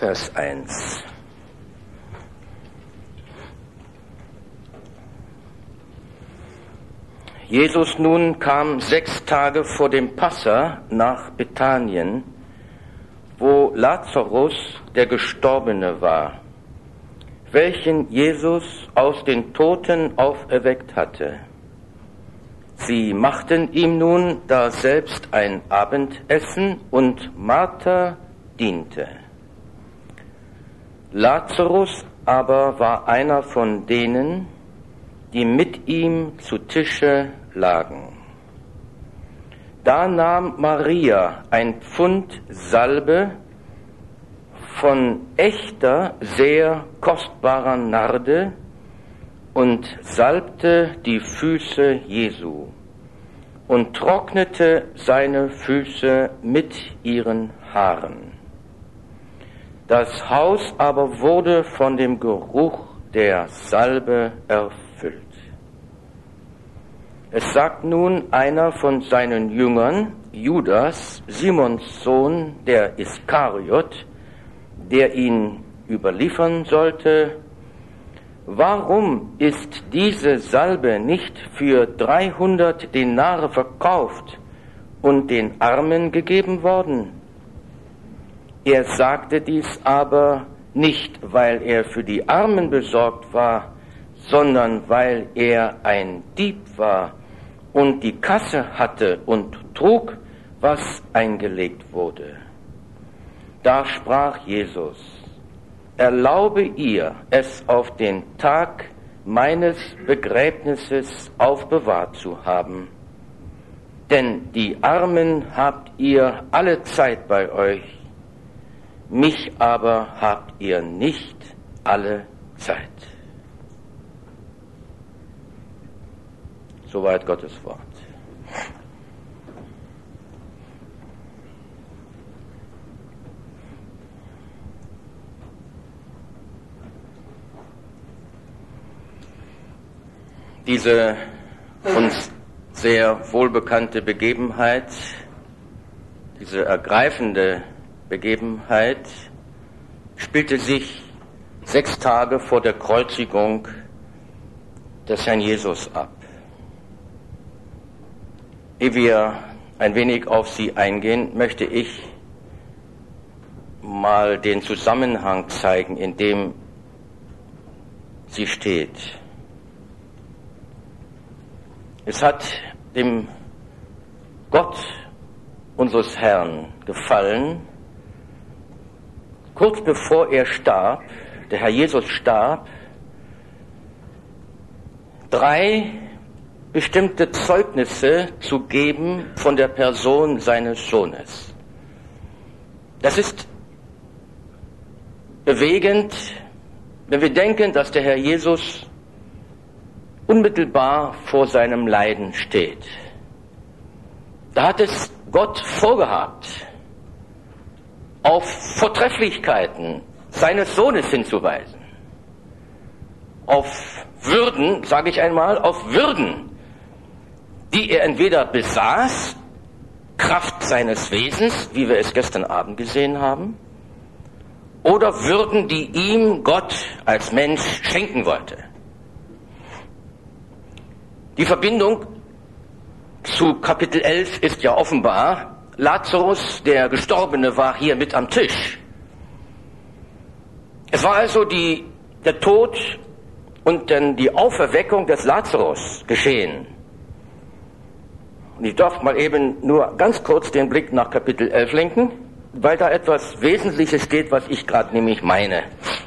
Vers 1. Jesus nun kam 6 Tage vor dem Passa nach Bethanien, wo Lazarus, der Gestorbene, war, welchen Jesus aus den Toten auferweckt hatte. Sie machten ihm nun daselbst ein Abendessen, und Martha diente. Lazarus aber war einer von denen, die mit ihm zu Tische lagen. Da nahm Maria ein Pfund Salbe von echter, sehr kostbarer Narde und salbte die Füße Jesu und trocknete seine Füße mit ihren Haaren. Das Haus aber wurde von dem Geruch der Salbe erfüllt. Es sagt nun einer von seinen Jüngern, Judas, Simons Sohn, der Iskariot, der ihn überliefern sollte: Warum ist diese Salbe nicht für 300 Denare verkauft und den Armen gegeben worden? Er sagte dies aber nicht, weil er für die Armen besorgt war, sondern weil er ein Dieb war und die Kasse hatte und trug, was eingelegt wurde. Da sprach Jesus: Erlaube ihr, es auf den Tag meines Begräbnisses aufbewahrt zu haben. Denn die Armen habt ihr alle Zeit bei euch, mich aber habt ihr nicht alle Zeit. Soweit Gottes Wort. Diese uns sehr wohlbekannte Begebenheit, diese ergreifende Begebenheit, spielte sich 6 Tage vor der Kreuzigung des Herrn Jesus ab. Ehe wir ein wenig auf sie eingehen, möchte ich mal den Zusammenhang zeigen, in dem sie steht. Es hat dem Gott unseres Herrn gefallen, kurz bevor er starb, der Herr Jesus starb, 3 bestimmte Zeugnisse zu geben von der Person seines Sohnes. Das ist bewegend, wenn wir denken, dass der Herr Jesus unmittelbar vor seinem Leiden steht. Da hat es Gott vorgehabt, auf Vortrefflichkeiten seines Sohnes hinzuweisen, auf Würden, sage ich einmal, auf Würden, die er entweder besaß, Kraft seines Wesens, wie wir es gestern Abend gesehen haben, oder Würden, die ihm Gott als Mensch schenken wollte. Die Verbindung zu Kapitel 11 ist ja offenbar. Lazarus, der Gestorbene, war hier mit am Tisch. Es war also der Tod und dann die Auferweckung des Lazarus geschehen. Und ich darf mal eben nur ganz kurz den Blick nach Kapitel 11 lenken, weil da etwas Wesentliches steht, was ich gerade nämlich meine.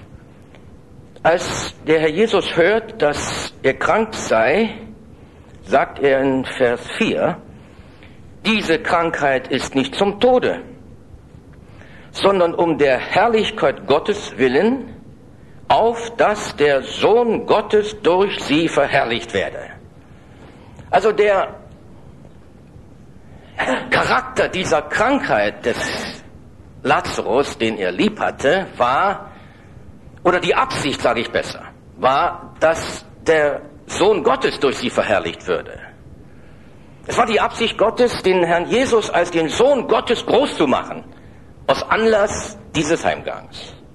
Als der Herr Jesus hört, dass er krank sei, sagt er in Vers 4, diese Krankheit ist nicht zum Tode, sondern um der Herrlichkeit Gottes willen, auf dass der Sohn Gottes durch sie verherrlicht werde. Also der Charakter dieser Krankheit des Lazarus, den er lieb hatte, war, oder die Absicht, sage ich besser, war, dass der Sohn Gottes durch sie verherrlicht würde. Es war die Absicht Gottes, den Herrn Jesus als den Sohn Gottes groß zu machen, aus Anlass dieses Heimgangs.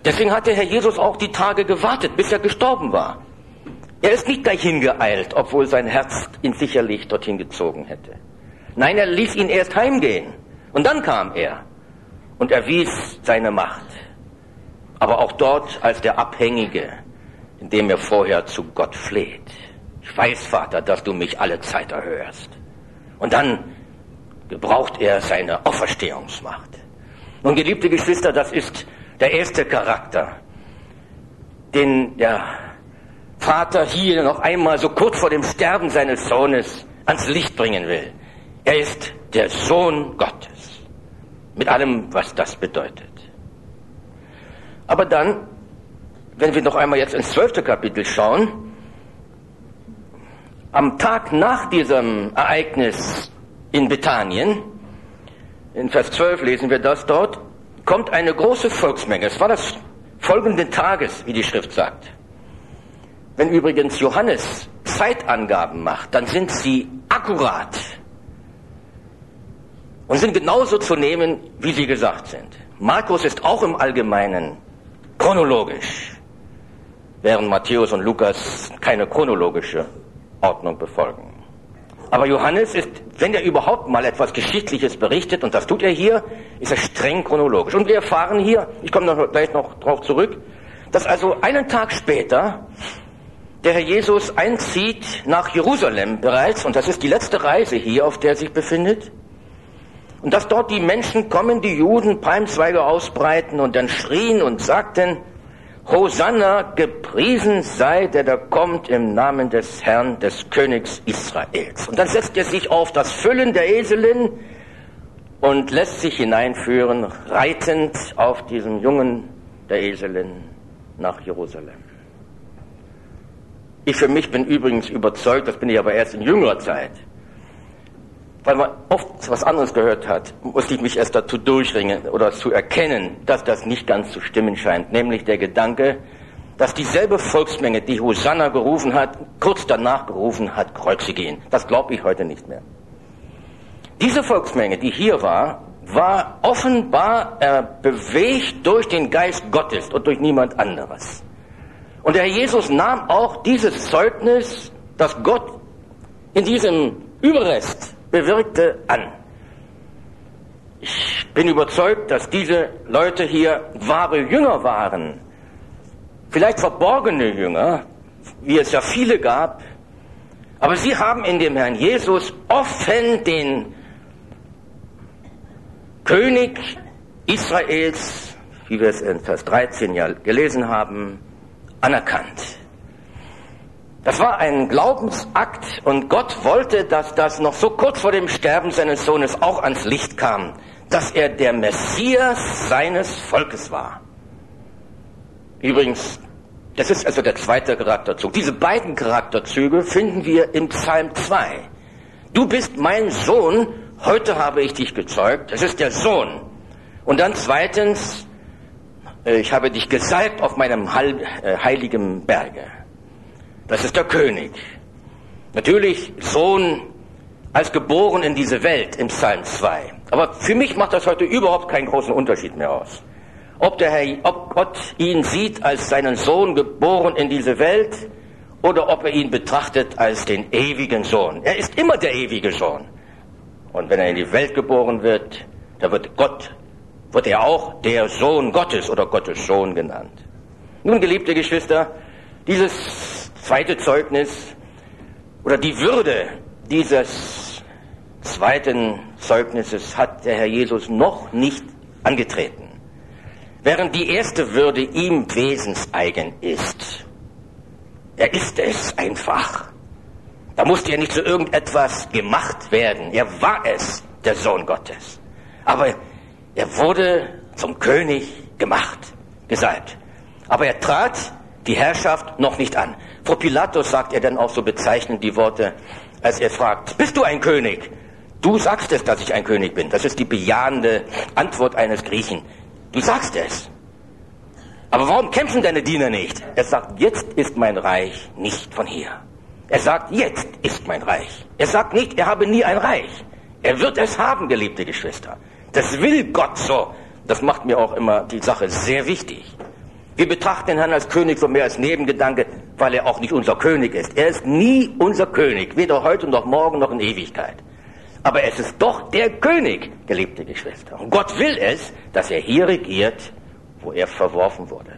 Deswegen hat der Herr Jesus auch die Tage gewartet, bis er gestorben war. Er ist nicht gleich hingeeilt, obwohl sein Herz ihn sicherlich dorthin gezogen hätte. Nein, er ließ ihn erst heimgehen. Und dann kam er und erwies seine Macht. Aber auch dort als der Abhängige, indem er vorher zu Gott fleht. Ich weiß, Vater, dass du mich alle Zeit erhörst. Und dann gebraucht er seine Auferstehungsmacht. Nun, geliebte Geschwister, das ist der erste Charakter, den der Vater hier noch einmal so kurz vor dem Sterben seines Sohnes ans Licht bringen will. Er ist der Sohn Gottes, mit allem, was das bedeutet. Aber dann, wenn wir noch einmal jetzt ins 12. Kapitel schauen, am Tag nach diesem Ereignis in Bethanien, in Vers 12 lesen wir das dort, kommt eine große Volksmenge. Es war das folgenden Tages, wie die Schrift sagt. Wenn übrigens Johannes Zeitangaben macht, dann sind sie akkurat und sind genauso zu nehmen, wie sie gesagt sind. Markus ist auch im Allgemeinen chronologisch, während Matthäus und Lukas keine chronologische Ordnung befolgen. Aber Johannes ist, wenn er überhaupt mal etwas Geschichtliches berichtet, und das tut er hier, ist er streng chronologisch. Und wir erfahren hier, ich komme gleich noch drauf zurück, dass also einen Tag später der Herr Jesus einzieht nach Jerusalem bereits, und das ist die letzte Reise hier, auf der er sich befindet, und dass dort die Menschen kommen, die Juden, Palmzweige ausbreiten und dann schrien und sagten, Hosanna, gepriesen sei, der da kommt im Namen des Herrn, des Königs Israels. Und dann setzt er sich auf das Füllen der Eselin und lässt sich hineinführen, reitend auf diesem Jungen der Eselin nach Jerusalem. Ich für mich bin übrigens überzeugt, das bin ich aber erst in jüngerer Zeit, weil man oft was anderes gehört hat, musste ich mich erst dazu durchringen oder zu erkennen, dass das nicht ganz zu stimmen scheint. Nämlich der Gedanke, dass dieselbe Volksmenge, die Hosanna gerufen hat, kurz danach gerufen hat, kreuzige ihn. Das glaube ich heute nicht mehr. Diese Volksmenge, die hier war, war offenbar bewegt durch den Geist Gottes und durch niemand anderes. Und der Herr Jesus nahm auch dieses Zeugnis, das Gott in diesem Überrest bewirkte, an. Ich bin überzeugt, dass diese Leute hier wahre Jünger waren. Vielleicht verborgene Jünger, wie es ja viele gab. Aber sie haben in dem Herrn Jesus offen den König Israels, wie wir es in Vers 13 ja gelesen haben, anerkannt. Das war ein Glaubensakt und Gott wollte, dass das noch so kurz vor dem Sterben seines Sohnes auch ans Licht kam, dass er der Messias seines Volkes war. Übrigens, das ist also der zweite Charakterzug. Diese beiden Charakterzüge finden wir im Psalm 2. Du bist mein Sohn, heute habe ich dich gezeugt. Das ist der Sohn. Und dann zweitens, ich habe dich gesalbt auf meinem heiligen Berge. Das ist der König. Natürlich Sohn als geboren in diese Welt im Psalm 2. Aber für mich macht das heute überhaupt keinen großen Unterschied mehr aus. Ob Gott ihn sieht als seinen Sohn geboren in diese Welt oder ob er ihn betrachtet als den ewigen Sohn. Er ist immer der ewige Sohn. Und wenn er in die Welt geboren wird, dann wird er auch der Sohn Gottes oder Gottes Sohn genannt. Nun, geliebte Geschwister, dieses zweite Zeugnis oder die Würde dieses zweiten Zeugnisses hat der Herr Jesus noch nicht angetreten. Während die erste Würde ihm wesenseigen ist. Er ist es einfach. Da musste ja nicht zu irgendetwas gemacht werden. Er war es, der Sohn Gottes. Aber er wurde zum König gemacht, gesalbt. Aber er trat die Herrschaft noch nicht an. Vor Pilatus sagt er dann auch so bezeichnend die Worte, als er fragt, bist du ein König? Du sagst es, dass ich ein König bin. Das ist die bejahende Antwort eines Griechen. Du sagst es. Aber warum kämpfen deine Diener nicht? Er sagt, jetzt ist mein Reich nicht von hier. Er sagt, jetzt ist mein Reich. Er sagt nicht, er habe nie ein Reich. Er wird es haben, geliebte Geschwister. Das will Gott so. Das macht mir auch immer die Sache sehr wichtig. Wir betrachten den Herrn als König so mehr als Nebengedanke, weil er auch nicht unser König ist. Er ist nie unser König, weder heute noch morgen noch in Ewigkeit. Aber es ist doch der König, geliebte Geschwister. Und Gott will es, dass er hier regiert, wo er verworfen wurde.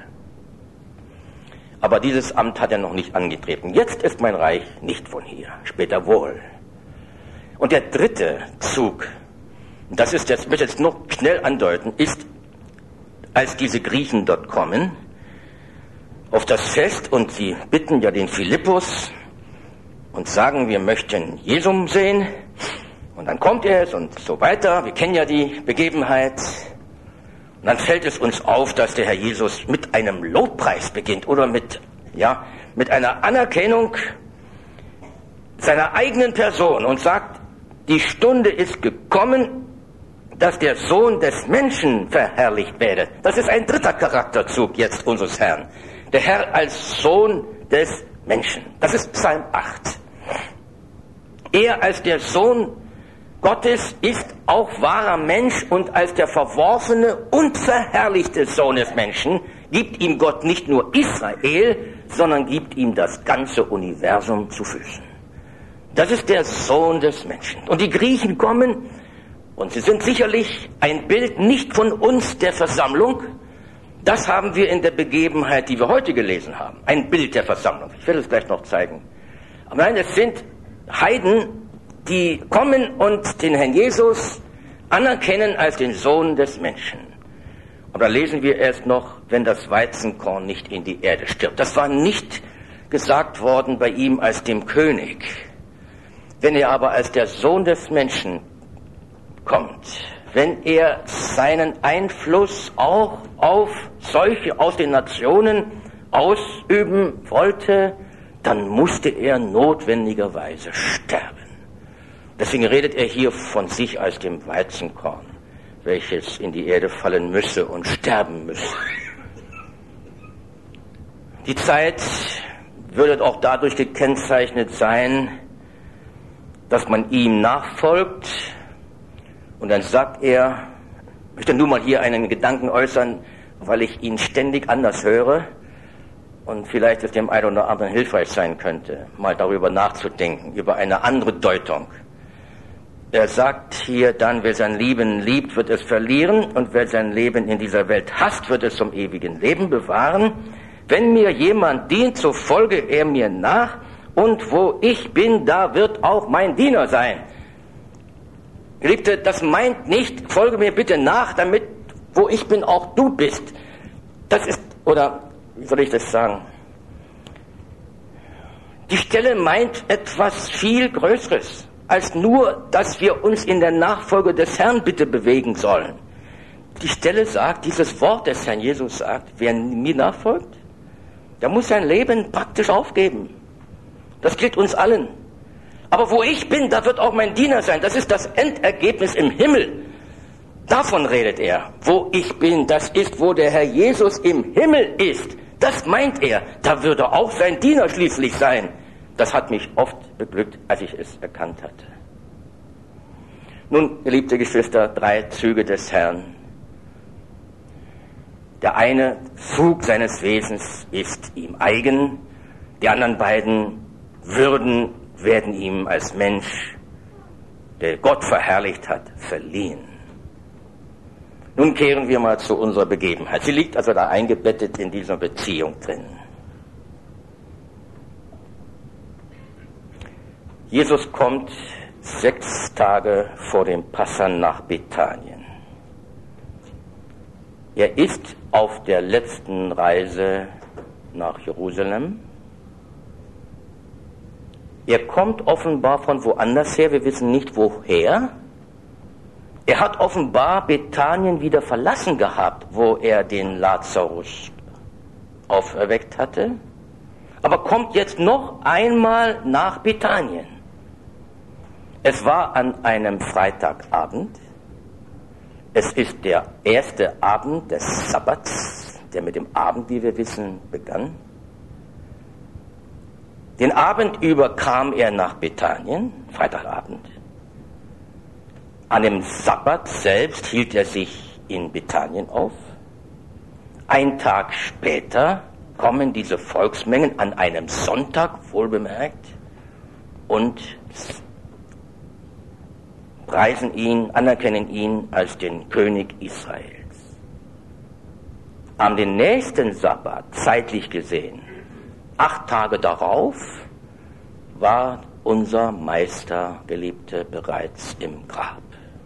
Aber dieses Amt hat er noch nicht angetreten. Jetzt ist mein Reich nicht von hier, später wohl. Und der dritte Zug, das ist jetzt, ich möchte jetzt noch schnell andeuten, ist, als diese Griechen dort kommen, auf das Fest, und sie bitten ja den Philippus und sagen, wir möchten Jesum sehen, und dann kommt er und so weiter, wir kennen ja die Begebenheit. Und dann fällt es uns auf, dass der Herr Jesus mit einem Lobpreis beginnt oder mit einer Anerkennung seiner eigenen Person und sagt, die Stunde ist gekommen, dass der Sohn des Menschen verherrlicht werde. Das ist ein dritter Charakterzug jetzt unseres Herrn. Der Herr als Sohn des Menschen. Das ist Psalm 8. Er als der Sohn Gottes ist auch wahrer Mensch und als der verworfene und verherrlichte Sohn des Menschen gibt ihm Gott nicht nur Israel, sondern gibt ihm das ganze Universum zu Füßen. Das ist der Sohn des Menschen. Und die Griechen kommen, und sie sind sicherlich ein Bild nicht von uns, der Versammlung. Das haben wir in der Begebenheit, die wir heute gelesen haben. Ein Bild der Versammlung. Ich will es gleich noch zeigen. Aber nein, es sind Heiden, die kommen und den Herrn Jesus anerkennen als den Sohn des Menschen. Und da lesen wir erst noch, wenn das Weizenkorn nicht in die Erde stirbt. Das war nicht gesagt worden bei ihm als dem König. Wenn er aber als der Sohn des Menschen kommt, wenn er seinen Einfluss auch auf solche aus den Nationen ausüben wollte, dann musste er notwendigerweise sterben. Deswegen redet er hier von sich als dem Weizenkorn, welches in die Erde fallen müsse und sterben müsse. Die Zeit würde auch dadurch gekennzeichnet sein, dass man ihm nachfolgt. Und dann sagt er, ich möchte nur mal hier einen Gedanken äußern, weil ich ihn ständig anders höre und vielleicht es dem einen oder anderen hilfreich sein könnte, mal darüber nachzudenken, über eine andere Deutung. Er sagt hier dann, wer sein Leben liebt, wird es verlieren, und wer sein Leben in dieser Welt hasst, wird es zum ewigen Leben bewahren. Wenn mir jemand dient, so folge er mir nach, und wo ich bin, da wird auch mein Diener sein. Geliebte, das meint nicht, folge mir bitte nach, damit, wo ich bin, auch du bist. Das ist, oder wie soll ich das sagen? Die Stelle meint etwas viel Größeres, als nur, dass wir uns in der Nachfolge des Herrn bitte bewegen sollen. Die Stelle sagt, dieses Wort des Herrn Jesus sagt, wer mir nachfolgt, der muss sein Leben praktisch aufgeben. Das gilt uns allen. Aber wo ich bin, da wird auch mein Diener sein. Das ist das Endergebnis im Himmel. Davon redet er. Wo ich bin, das ist, wo der Herr Jesus im Himmel ist. Das meint er. Da würde auch sein Diener schließlich sein. Das hat mich oft beglückt, als ich es erkannt hatte. Nun, geliebte Geschwister, 3 Züge des Herrn. Der eine Zug seines Wesens ist ihm eigen. Die anderen beiden Würden werden ihm als Mensch, der Gott verherrlicht hat, verliehen. Nun kehren wir mal zu unserer Begebenheit. Sie liegt also da eingebettet in dieser Beziehung drin. Jesus kommt 6 Tage vor dem Passa nach Bethanien. Er ist auf der letzten Reise nach Jerusalem. Er kommt offenbar von woanders her, wir wissen nicht woher. Er hat offenbar Bethanien wieder verlassen gehabt, wo er den Lazarus auferweckt hatte, aber kommt jetzt noch einmal nach Bethanien. Es war an einem Freitagabend. Es ist der erste Abend des Sabbats, der mit dem Abend, wie wir wissen, begann. Den Abend über kam er nach Bethanien, Freitagabend. An dem Sabbat selbst hielt er sich in Bethanien auf. Ein Tag später kommen diese Volksmengen an einem Sonntag, wohlbemerkt, und preisen ihn, anerkennen ihn als den König Israels. Am den nächsten Sabbat, zeitlich gesehen, 8 Tage darauf, war unser Meister, Geliebte, bereits im Grab.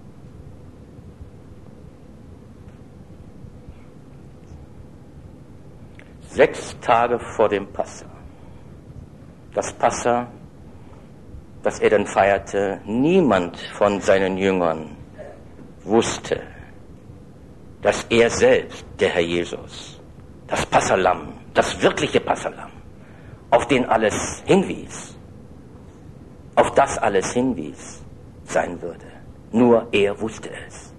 Sechs Tage vor dem Passa. Das Passa, das er dann feierte, niemand von seinen Jüngern wusste, dass er selbst, der Herr Jesus, das Passalamm, das wirkliche Passalamm, auf den alles hinwies, auf das alles hinwies, sein würde. Nur er wusste es.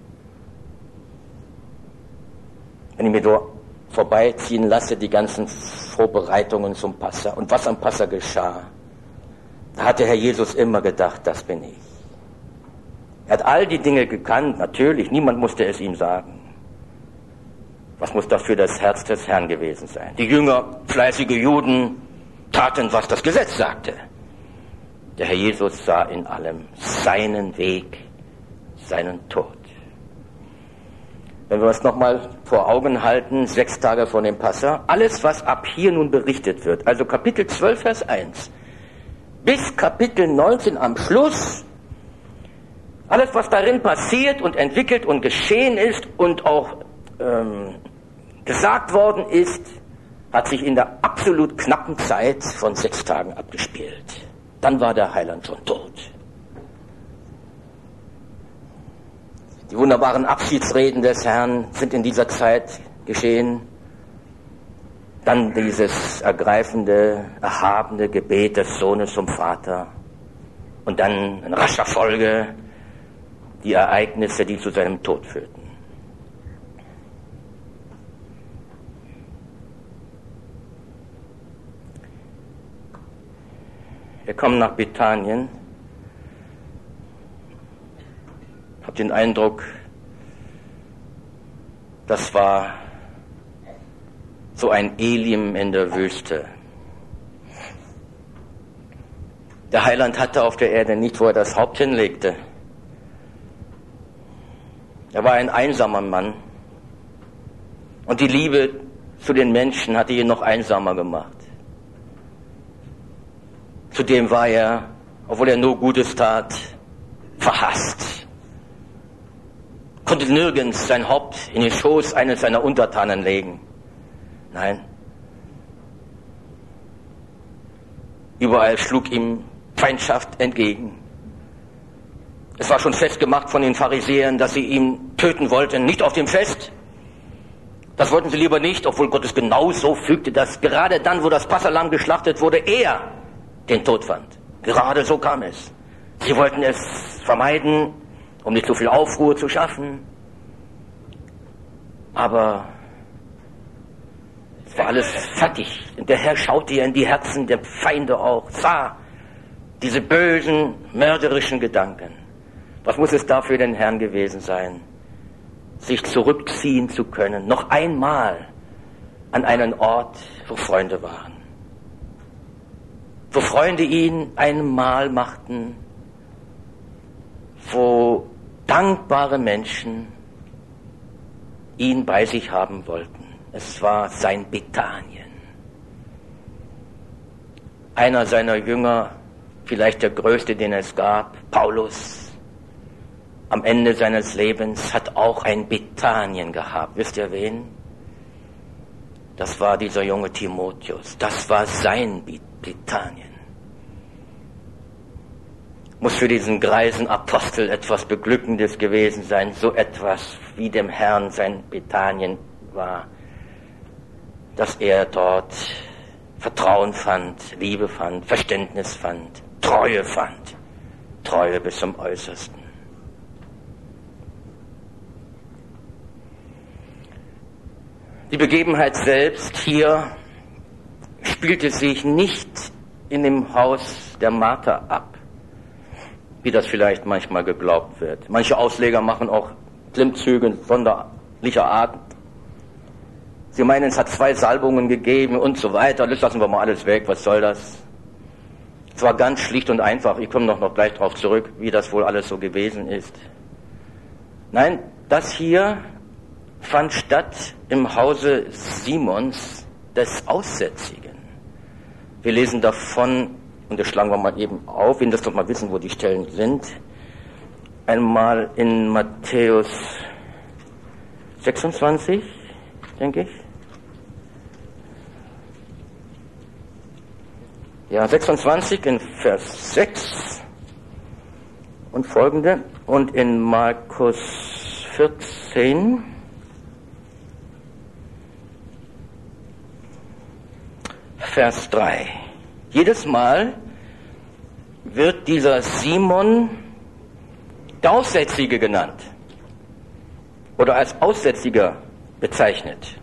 Wenn ich mir so vorbeiziehen lasse, die ganzen Vorbereitungen zum Passa und was am Passa geschah, da hat der Herr Jesus immer gedacht, das bin ich. Er hat all die Dinge gekannt, natürlich, niemand musste es ihm sagen. Was muss dafür das Herz des Herrn gewesen sein? Die Jünger, fleißige Juden, taten, was das Gesetz sagte. Der Herr Jesus sah in allem seinen Weg, seinen Tod. Wenn wir uns nochmal vor Augen halten, 6 Tage vor dem Passa, alles, was ab hier nun berichtet wird, also Kapitel 12, Vers 1, bis Kapitel 19 am Schluss, alles, was darin passiert und entwickelt und geschehen ist und auch gesagt worden ist, hat sich in der absolut knappen Zeit von 6 Tagen abgespielt. Dann war der Heiland schon tot. Die wunderbaren Abschiedsreden des Herrn sind in dieser Zeit geschehen. Dann dieses ergreifende, erhabene Gebet des Sohnes zum Vater. Und dann in rascher Folge die Ereignisse, die zu seinem Tod führten. Wir kommen nach Bethanien. Ich habe den Eindruck, das war so ein Elim in der Wüste. Der Heiland hatte auf der Erde nicht, wo er das Haupt hinlegte. Er war ein einsamer Mann. Und die Liebe zu den Menschen hatte ihn noch einsamer gemacht. Zudem war er, obwohl er nur Gutes tat, verhasst. Konnte nirgends sein Haupt in den Schoß eines seiner Untertanen legen. Nein. Überall schlug ihm Feindschaft entgegen. Es war schon festgemacht von den Pharisäern, dass sie ihn töten wollten, nicht auf dem Fest. Das wollten sie lieber nicht, obwohl Gott es genau so fügte, dass gerade dann, wo das Passalamm geschlachtet wurde, er den Tod fand. Gerade so kam es. Sie wollten es vermeiden, um nicht so viel Aufruhr zu schaffen. Aber es war alles fertig. Und der Herr schaute ja in die Herzen der Feinde auch, sah diese bösen, mörderischen Gedanken. Was muss es da für den Herrn gewesen sein, sich zurückziehen zu können, noch einmal an einen Ort, wo Freunde waren. Wo Freunde ihn ein Mahl machten, wo dankbare Menschen ihn bei sich haben wollten. Es war sein Bethanien. Einer seiner Jünger, vielleicht der größte, den es gab, Paulus, am Ende seines Lebens hat auch ein Bethanien gehabt. Wisst ihr wen? Das war dieser junge Timotheus. Das war sein Bethanien. Muss für diesen greisen Apostel etwas Beglückendes gewesen sein, so etwas wie dem Herrn sein Bethanien war, dass er dort Vertrauen fand, Liebe fand, Verständnis fand, Treue fand, Treue bis zum Äußersten. Die Begebenheit selbst hier spielte sich nicht in dem Haus der Martha ab, wie das vielleicht manchmal geglaubt wird. Manche Ausleger machen auch Klimmzüge sonderlicher Art. Sie meinen, es hat 2 Salbungen gegeben und so weiter. Das lassen wir mal alles weg. Was soll das? Es war ganz schlicht und einfach. Ich komme noch gleich darauf zurück, wie das wohl alles so gewesen ist. Nein, das hier fand statt im Hause Simons des Aussätzigen. Wir lesen davon, und das schlagen wir mal eben auf, wenn das doch mal wissen, wo die Stellen sind. Einmal in Matthäus 26, denke ich. Ja, 26 in Vers 6 und folgende. Und in Markus 14, Vers 3. Jedes Mal wird dieser Simon der Aussätzige genannt oder als Aussätziger bezeichnet.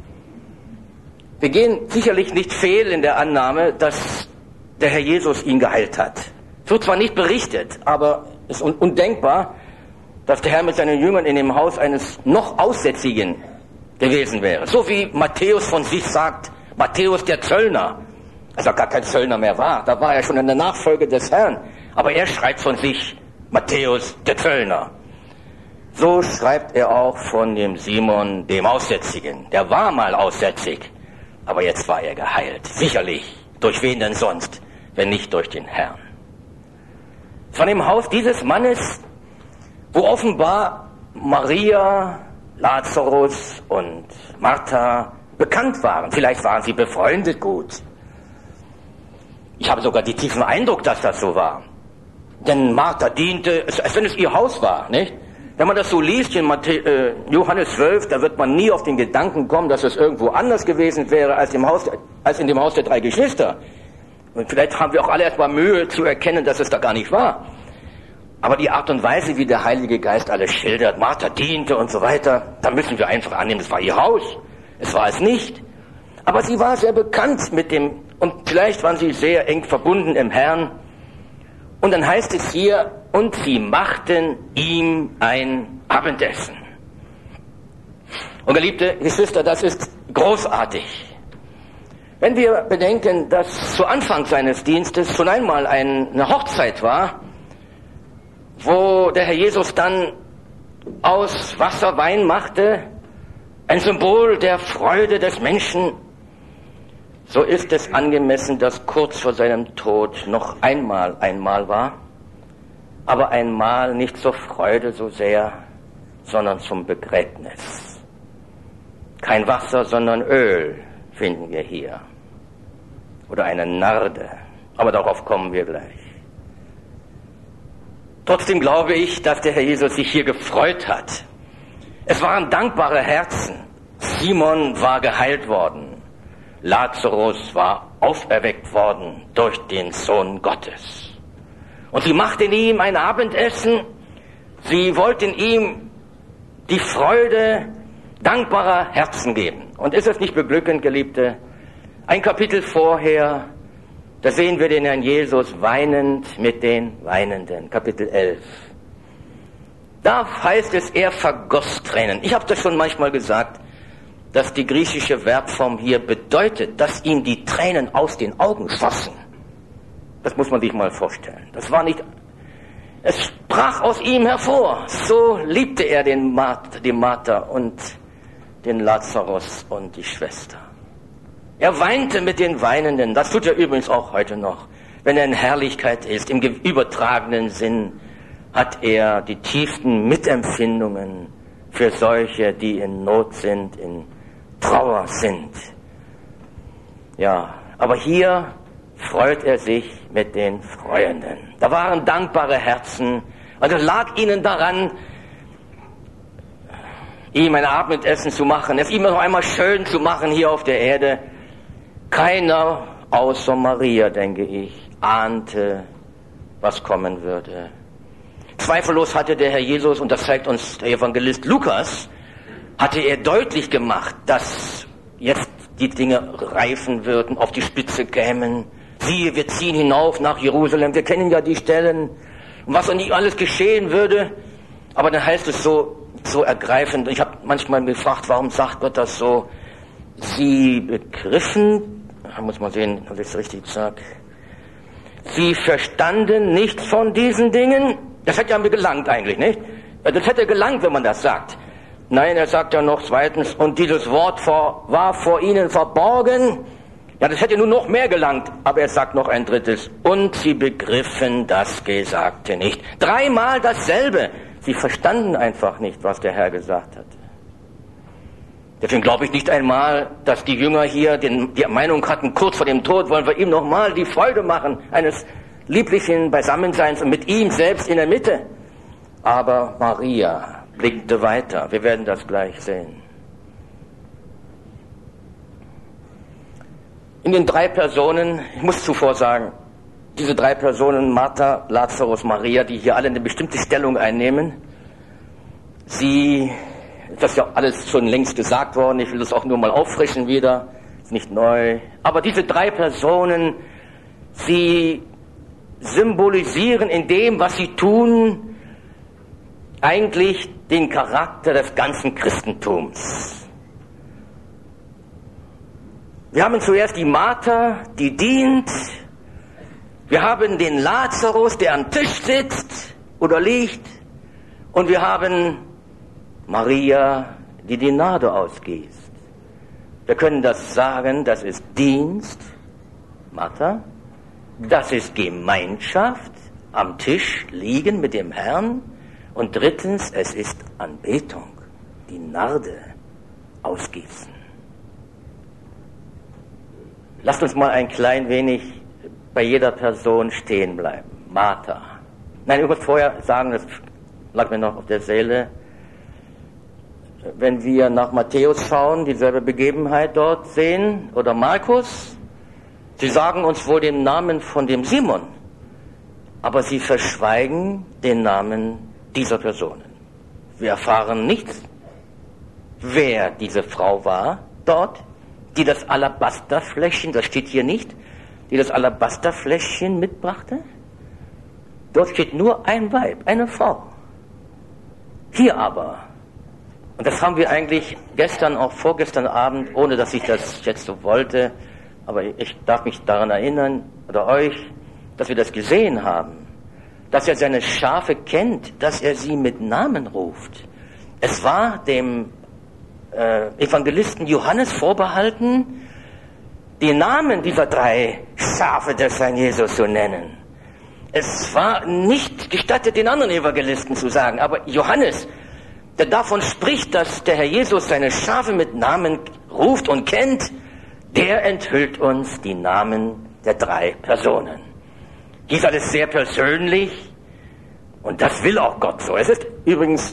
Wir gehen sicherlich nicht fehl in der Annahme, dass der Herr Jesus ihn geheilt hat. Es wird zwar nicht berichtet, aber es ist undenkbar, dass der Herr mit seinen Jüngern in dem Haus eines noch Aussätzigen gewesen wäre. So wie Matthäus von sich sagt, Matthäus der Zöllner, als er gar kein Zöllner mehr war, da war er schon in der Nachfolge des Herrn, aber er schreibt von sich Matthäus der Zöllner. So schreibt er auch von dem Simon, dem Aussätzigen. Der war mal aussätzig, aber jetzt war er geheilt. Sicherlich. Durch wen denn sonst, wenn nicht durch den Herrn? Von dem Haus dieses Mannes, wo offenbar Maria, Lazarus und Martha bekannt waren. Vielleicht waren sie befreundet gut. Ich habe sogar den tiefen Eindruck, dass das so war. Denn Martha diente, als wenn es ihr Haus war, nicht? Wenn man das so liest in Johannes 12, da wird man nie auf den Gedanken kommen, dass es irgendwo anders gewesen wäre als in dem Haus der 3 Geschwister. Und vielleicht haben wir auch alle erstmal Mühe zu erkennen, dass es da gar nicht war. Aber die Art und Weise, wie der Heilige Geist alles schildert, Martha diente und so weiter, da müssen wir einfach annehmen, es war ihr Haus. Es war es nicht. Aber sie war sehr bekannt mit dem, und vielleicht waren sie sehr eng verbunden im Herrn. Und dann heißt es hier, und sie machten ihm ein Abendessen. Und geliebte Geschwister, das ist großartig. Wenn wir bedenken, dass zu Anfang seines Dienstes schon einmal eine Hochzeit war, wo der Herr Jesus dann aus Wasser Wein machte, ein Symbol der Freude des Menschen, so ist es angemessen, dass kurz vor seinem Tod noch einmal war, aber einmal nicht zur Freude so sehr, sondern zum Begräbnis. Kein Wasser, sondern Öl finden wir hier. Oder eine Narde, aber darauf kommen wir gleich. Trotzdem glaube ich, dass der Herr Jesus sich hier gefreut hat. Es waren dankbare Herzen. Simon war geheilt worden. Lazarus war auferweckt worden durch den Sohn Gottes. Und sie machten ihm ein Abendessen. Sie wollten ihm die Freude dankbarer Herzen geben. Und ist es nicht beglückend, Geliebte? Ein Kapitel vorher, da sehen wir den Herrn Jesus weinend mit den Weinenden. Kapitel 11. Da heißt es, er vergoss Tränen. Ich habe das schon manchmal gesagt, dass die griechische Verbform hier bedeutet, dass ihm die Tränen aus den Augen schossen. Das muss man sich mal vorstellen. Das war nicht, es sprach aus ihm hervor. So liebte er den Martha und den Lazarus und die Schwester. Er weinte mit den Weinenden. Das tut er übrigens auch heute noch. Wenn er in Herrlichkeit ist, im übertragenen Sinn, hat er die tiefsten Mitempfindungen für solche, die in Not sind, in Trauer sind. Ja, aber hier freut er sich mit den Freuenden. Da waren dankbare Herzen. Also lag ihnen daran, ihm ein Abendessen zu machen, es ihm noch einmal schön zu machen hier auf der Erde. Keiner außer Maria, denke ich, ahnte, was kommen würde. Zweifellos hatte der Herr Jesus, und das zeigt uns der Evangelist Lukas, hatte er deutlich gemacht, dass jetzt die Dinge reifen würden, auf die Spitze kämen. Siehe, wir ziehen hinauf nach Jerusalem, wir kennen ja die Stellen, und was an ihm alles geschehen würde. Aber dann heißt es so ergreifend, ich habe manchmal gefragt, warum sagt Gott das so? Sie begriffen, muss man sehen, ob ich es richtig sage, sie verstanden nichts von diesen Dingen. Das hätte ja mir gelangt eigentlich, nicht? Das hätte gelangt, wenn man das sagt. Nein, er sagt ja noch zweitens, und dieses Wort war vor ihnen verborgen. Ja, das hätte nur noch mehr gelangt, aber er sagt noch ein drittes. Und sie begriffen das Gesagte nicht. 3-mal dasselbe. Sie verstanden einfach nicht, was der Herr gesagt hat. Deswegen glaube ich nicht einmal, dass die Jünger hier die Meinung hatten, kurz vor dem Tod wollen wir ihm nochmal die Freude machen, eines lieblichen Beisammenseins und mit ihm selbst in der Mitte. Aber Maria blickte weiter. Wir werden das gleich sehen. In den 3 Personen, ich muss zuvor sagen, diese 3 Personen, Martha, Lazarus, Maria, die hier alle eine bestimmte Stellung einnehmen, das ist ja alles schon längst gesagt worden, ich will das auch nur mal auffrischen wieder, ist nicht neu. Aber diese 3 Personen, sie symbolisieren in dem, was sie tun, eigentlich den Charakter des ganzen Christentums. Wir haben zuerst die Martha, die dient. Wir haben den Lazarus, der am Tisch sitzt oder liegt. Und wir haben Maria, die die Gnade ausgießt. Wir können das sagen, das ist Dienst, Martha. Das ist Gemeinschaft, am Tisch liegen mit dem Herrn. Und drittens, es ist Anbetung, die Gnade ausgießen. Lasst uns mal ein klein wenig bei jeder Person stehen bleiben. Martha. Nein, ich muss vorher sagen, das lag mir noch auf der Seele. Wenn wir nach Matthäus schauen, dieselbe Begebenheit dort sehen, oder Markus, sie sagen uns wohl den Namen von dem Simon, aber sie verschweigen den Namen dieser Personen. Wir erfahren nicht, wer diese Frau war dort, die das Alabasterfläschchen, das steht hier nicht, die das Alabasterfläschchen mitbrachte. Dort steht nur ein Weib, eine Frau. Hier aber, und das haben wir eigentlich gestern, auch vorgestern Abend, ohne dass ich das jetzt so wollte, aber ich darf mich daran erinnern, oder euch, dass wir das gesehen haben, dass er seine Schafe kennt, dass er sie mit Namen ruft. Es war dem Evangelisten Johannes vorbehalten, die Namen dieser 3 Schafe des Herrn Jesus zu nennen. Es war nicht gestattet, den anderen Evangelisten zu sagen, aber Johannes, der davon spricht, dass der Herr Jesus seine Schafe mit Namen ruft und kennt, der enthüllt uns die Namen der 3 Personen. Dies alles sehr persönlich und das will auch Gott so. Es ist übrigens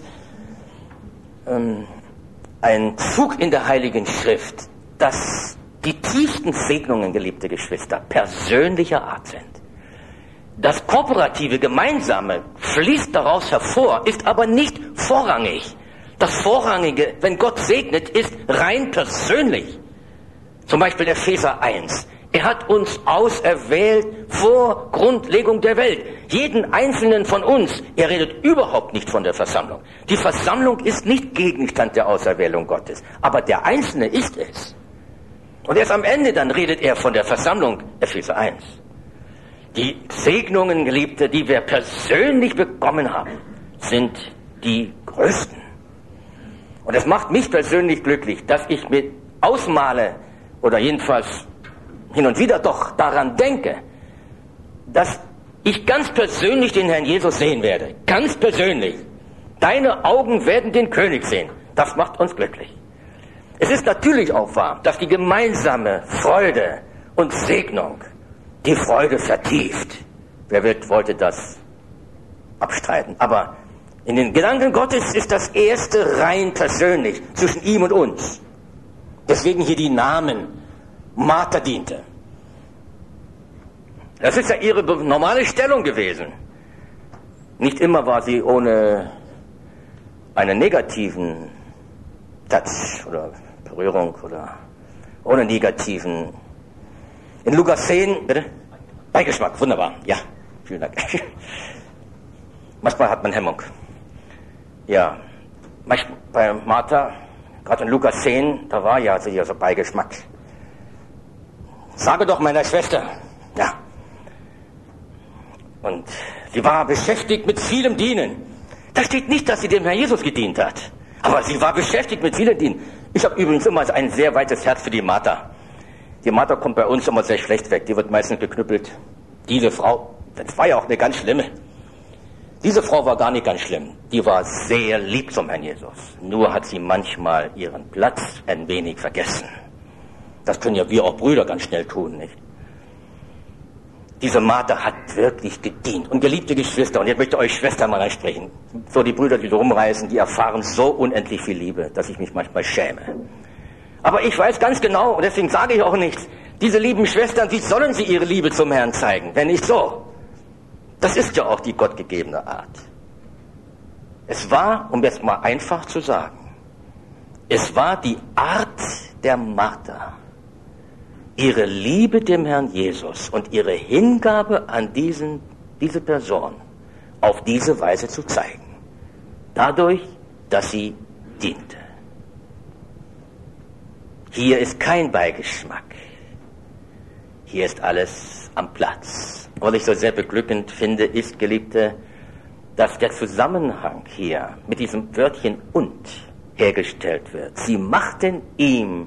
ein Zug in der Heiligen Schrift, dass die tiefsten Segnungen, geliebte Geschwister, persönlicher Art sind. Das kooperative, gemeinsame fließt daraus hervor, ist aber nicht vorrangig. Das Vorrangige, wenn Gott segnet, ist rein persönlich. Zum Beispiel Epheser 1. Er hat uns auserwählt vor Grundlegung der Welt. Jeden einzelnen von uns. Er redet überhaupt nicht von der Versammlung. Die Versammlung ist nicht Gegenstand der Auserwählung Gottes. Aber der Einzelne ist es. Und erst am Ende dann redet er von der Versammlung, Epheser 1. Die Segnungen, Geliebte, die wir persönlich bekommen haben, sind die größten. Und es macht mich persönlich glücklich, dass ich mir ausmale, oder jedenfalls hin und wieder doch daran denke, dass ich ganz persönlich den Herrn Jesus sehen werde. Ganz persönlich. Deine Augen werden den König sehen. Das macht uns glücklich. Es ist natürlich auch wahr, dass die gemeinsame Freude und Segnung die Freude vertieft. Wer wollte das abstreiten? Aber in den Gedanken Gottes ist das erste rein persönlich zwischen ihm und uns. Deswegen hier die Namen. Martha diente. Das ist ja ihre normale Stellung gewesen. Nicht immer war sie ohne einen negativen Touch oder Berührung oder ohne negativen. In Lukas 10, bitte? Beigeschmack, wunderbar. Ja, vielen Dank. Manchmal hat man Hemmung. Ja, bei Martha Gerade in Lukas 10, da war ja sicher so Beigeschmack. Sage doch meiner Schwester. Ja. Und sie war beschäftigt mit vielem Dienen. Da steht nicht, dass sie dem Herrn Jesus gedient hat. Aber sie war beschäftigt mit vielem Dienen. Ich habe übrigens immer ein sehr weites Herz für die Martha. Die Martha kommt bei uns immer sehr schlecht weg. Die wird meistens geknüppelt. Diese Frau, das war ja auch eine ganz schlimme. Diese Frau war gar nicht ganz schlimm. Die war sehr lieb zum Herrn Jesus. Nur hat sie manchmal ihren Platz ein wenig vergessen. Das können ja wir auch Brüder ganz schnell tun, nicht? Diese Martha hat wirklich gedient. Und geliebte Geschwister, und jetzt möchte ich euch Schwestern mal ansprechen. So die Brüder, die so rumreisen, die erfahren so unendlich viel Liebe, dass ich mich manchmal schäme. Aber ich weiß ganz genau, und deswegen sage ich auch nichts, diese lieben Schwestern, wie sollen sie ihre Liebe zum Herrn zeigen, wenn nicht so? Das ist ja auch die gottgegebene Art. Es war, um jetzt mal einfach zu sagen, es war die Art der Martha, ihre Liebe dem Herrn Jesus und ihre Hingabe an diese Person auf diese Weise zu zeigen. Dadurch, dass sie diente. Hier ist kein Beigeschmack. Hier ist alles am Platz. Was ich so sehr beglückend finde, ist, Geliebte, dass der Zusammenhang hier mit diesem Wörtchen "und" hergestellt wird. Sie machten ihm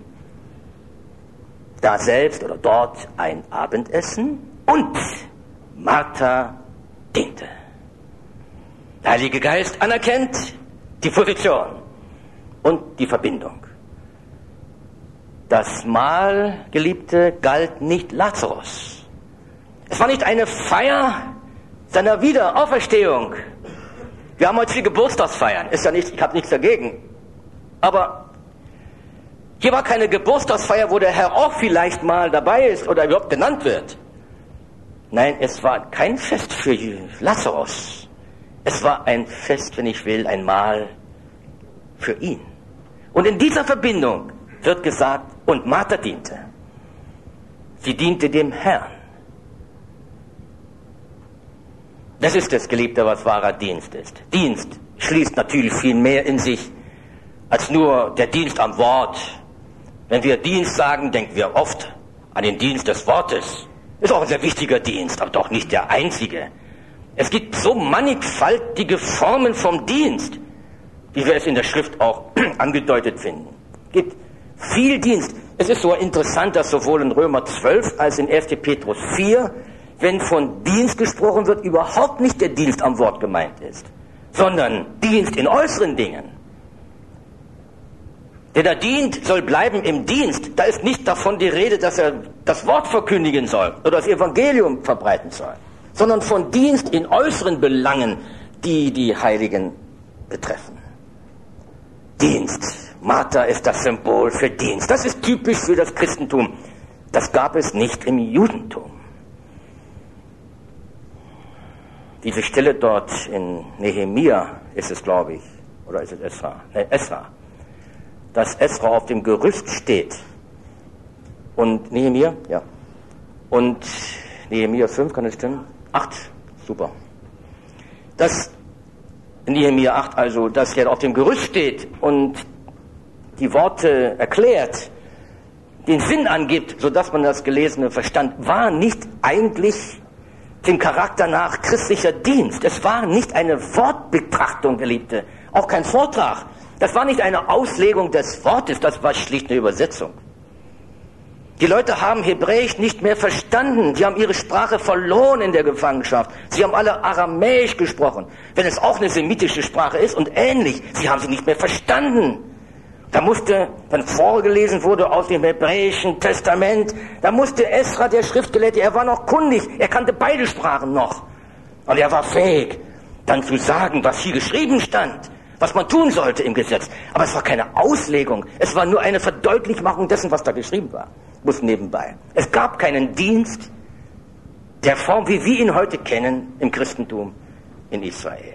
da selbst oder dort ein Abendessen und Martha diente. Der Heilige Geist anerkennt die Position und die Verbindung. Das Mahl, Geliebte, galt nicht Lazarus. Es war nicht eine Feier seiner Wiederauferstehung. Wir haben heute viel Geburtstagsfeiern. Ist ja nicht, ich habe nichts dagegen. Aber hier war keine Geburtstagsfeier, wo der Herr auch vielleicht mal dabei ist oder überhaupt genannt wird. Nein, es war kein Fest für Lazarus. Es war ein Fest, wenn ich will, ein Mahl für ihn. Und in dieser Verbindung wird gesagt, und Martha diente. Sie diente dem Herrn. Das ist es, Geliebter, was wahrer Dienst ist. Dienst schließt natürlich viel mehr in sich, als nur der Dienst am Wort. Wenn wir Dienst sagen, denken wir oft an den Dienst des Wortes. Ist auch ein sehr wichtiger Dienst, aber doch nicht der einzige. Es gibt so mannigfaltige Formen vom Dienst, wie wir es in der Schrift auch angedeutet finden. Es gibt viel Dienst. Es ist so interessant, dass sowohl in Römer 12 als in 1. Petrus 4, wenn von Dienst gesprochen wird, überhaupt nicht der Dienst am Wort gemeint ist, sondern Dienst in äußeren Dingen. Der da dient, soll bleiben im Dienst. Da ist nicht davon die Rede, dass er das Wort verkündigen soll oder das Evangelium verbreiten soll, sondern von Dienst in äußeren Belangen, die die Heiligen betreffen. Dienst. Martha ist das Symbol für Dienst. Das ist typisch für das Christentum. Das gab es nicht im Judentum. Diese Stelle dort in Nehemia ist es, glaube ich, oder ist es Esra? Esra. Dass Esra auf dem Gerüst steht. Und Nehemia, ja. Und Nehemia 5, kann das stimmen? 8, super. Das Nehemia 8 also, dass er auf dem Gerüst steht und die Worte erklärt, den Sinn angibt, sodass man das Gelesene verstand, war nicht eigentlich dem Charakter nach christlicher Dienst. Es war nicht eine Wortbetrachtung, Geliebte, auch kein Vortrag. Das war nicht eine Auslegung des Wortes, das war schlicht eine Übersetzung. Die Leute haben Hebräisch nicht mehr verstanden. Sie haben ihre Sprache verloren in der Gefangenschaft. Sie haben alle Aramäisch gesprochen, wenn es auch eine semitische Sprache ist und ähnlich. Sie haben sie nicht mehr verstanden. Da musste, wenn vorgelesen wurde aus dem Hebräischen Testament, da musste Esra, der Schriftgelehrte, er war noch kundig, er kannte beide Sprachen noch. Und er war fähig, dann zu sagen, was hier geschrieben stand, was man tun sollte im Gesetz. Aber es war keine Auslegung, es war nur eine Verdeutlichmachung dessen, was da geschrieben war. Muss nebenbei. Es gab keinen Dienst der Form, wie wir ihn heute kennen im Christentum in Israel.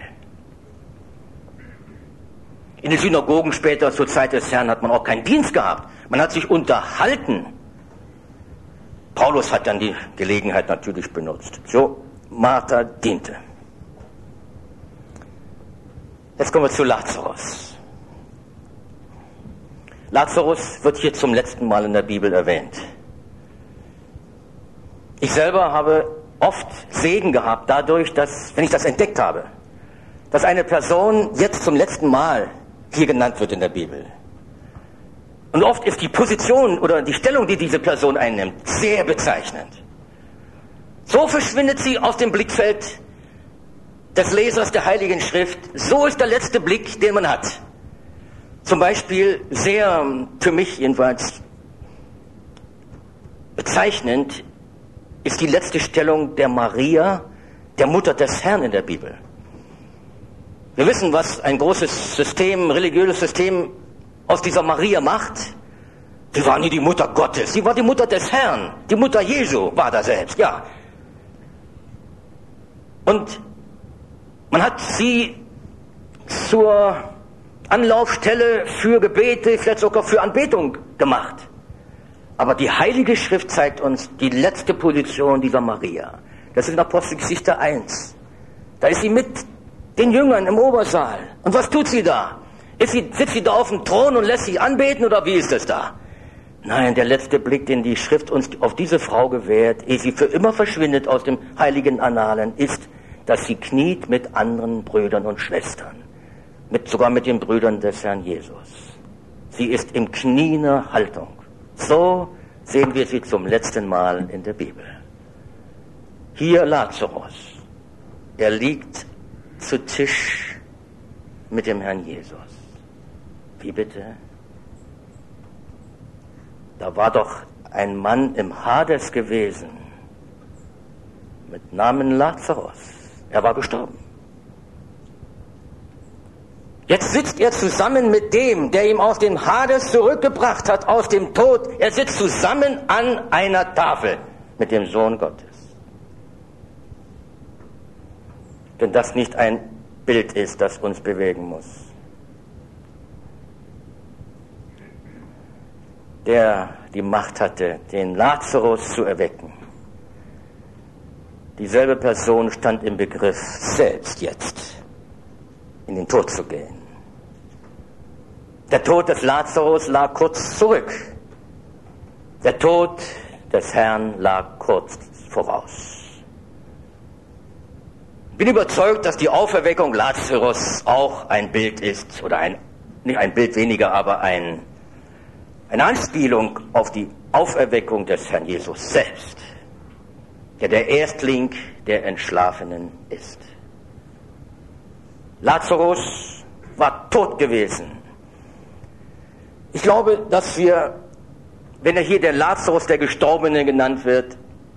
In den Synagogen später zur Zeit des Herrn hat man auch keinen Dienst gehabt. Man hat sich unterhalten. Paulus hat dann die Gelegenheit natürlich benutzt. So, Martha diente. Jetzt kommen wir zu Lazarus. Lazarus wird hier zum letzten Mal in der Bibel erwähnt. Ich selber habe oft Segen gehabt dadurch, dass, wenn ich das entdeckt habe, dass eine Person jetzt zum letzten Mal hier genannt wird in der Bibel. Und oft ist die Position oder die Stellung, die diese Person einnimmt, sehr bezeichnend. So verschwindet sie aus dem Blickfeld des Lesers der Heiligen Schrift. So ist der letzte Blick, den man hat. Zum Beispiel sehr, für mich jedenfalls, bezeichnend ist die letzte Stellung der Maria, der Mutter des Herrn in der Bibel. Wir wissen, was ein großes System, religiöses System aus dieser Maria macht. Sie war nie die Mutter Gottes, sie war die Mutter des Herrn. Die Mutter Jesu war da selbst, ja. Und man hat sie zur Anlaufstelle für Gebete, vielleicht sogar für Anbetung gemacht. Aber die Heilige Schrift zeigt uns die letzte Position dieser Maria. Das ist in Apostelgeschichte 1. Da ist sie mit den Jüngern im Obersaal. Und was tut sie da? Sitzt sie da auf dem Thron und lässt sich anbeten oder wie ist es da? Nein, der letzte Blick, den die Schrift uns auf diese Frau gewährt, ehe sie für immer verschwindet aus dem heiligen Annalen, ist, dass sie kniet mit anderen Brüdern und Schwestern. Sogar mit den Brüdern des Herrn Jesus. Sie ist im Kniener Haltung. So sehen wir sie zum letzten Mal in der Bibel. Hier Lazarus. Er liegt zu Tisch mit dem Herrn Jesus. Wie bitte? Da war doch ein Mann im Hades gewesen mit Namen Lazarus. Er war gestorben. Jetzt sitzt er zusammen mit dem, der ihm aus dem Hades zurückgebracht hat, aus dem Tod. Er sitzt zusammen an einer Tafel mit dem Sohn Gottes. Wenn das nicht ein Bild ist, das uns bewegen muss. Der die Macht hatte, den Lazarus zu erwecken. Dieselbe Person stand im Begriff, selbst jetzt in den Tod zu gehen. Der Tod des Lazarus lag kurz zurück. Der Tod des Herrn lag kurz voraus. Ich bin überzeugt, dass die Auferweckung Lazarus auch ein Bild ist, oder nicht ein Bild weniger, aber eine Anspielung auf die Auferweckung des Herrn Jesus selbst, der Erstling der Entschlafenen ist. Lazarus war tot gewesen. Ich glaube, dass wir, wenn er hier der Lazarus, der Gestorbene genannt wird,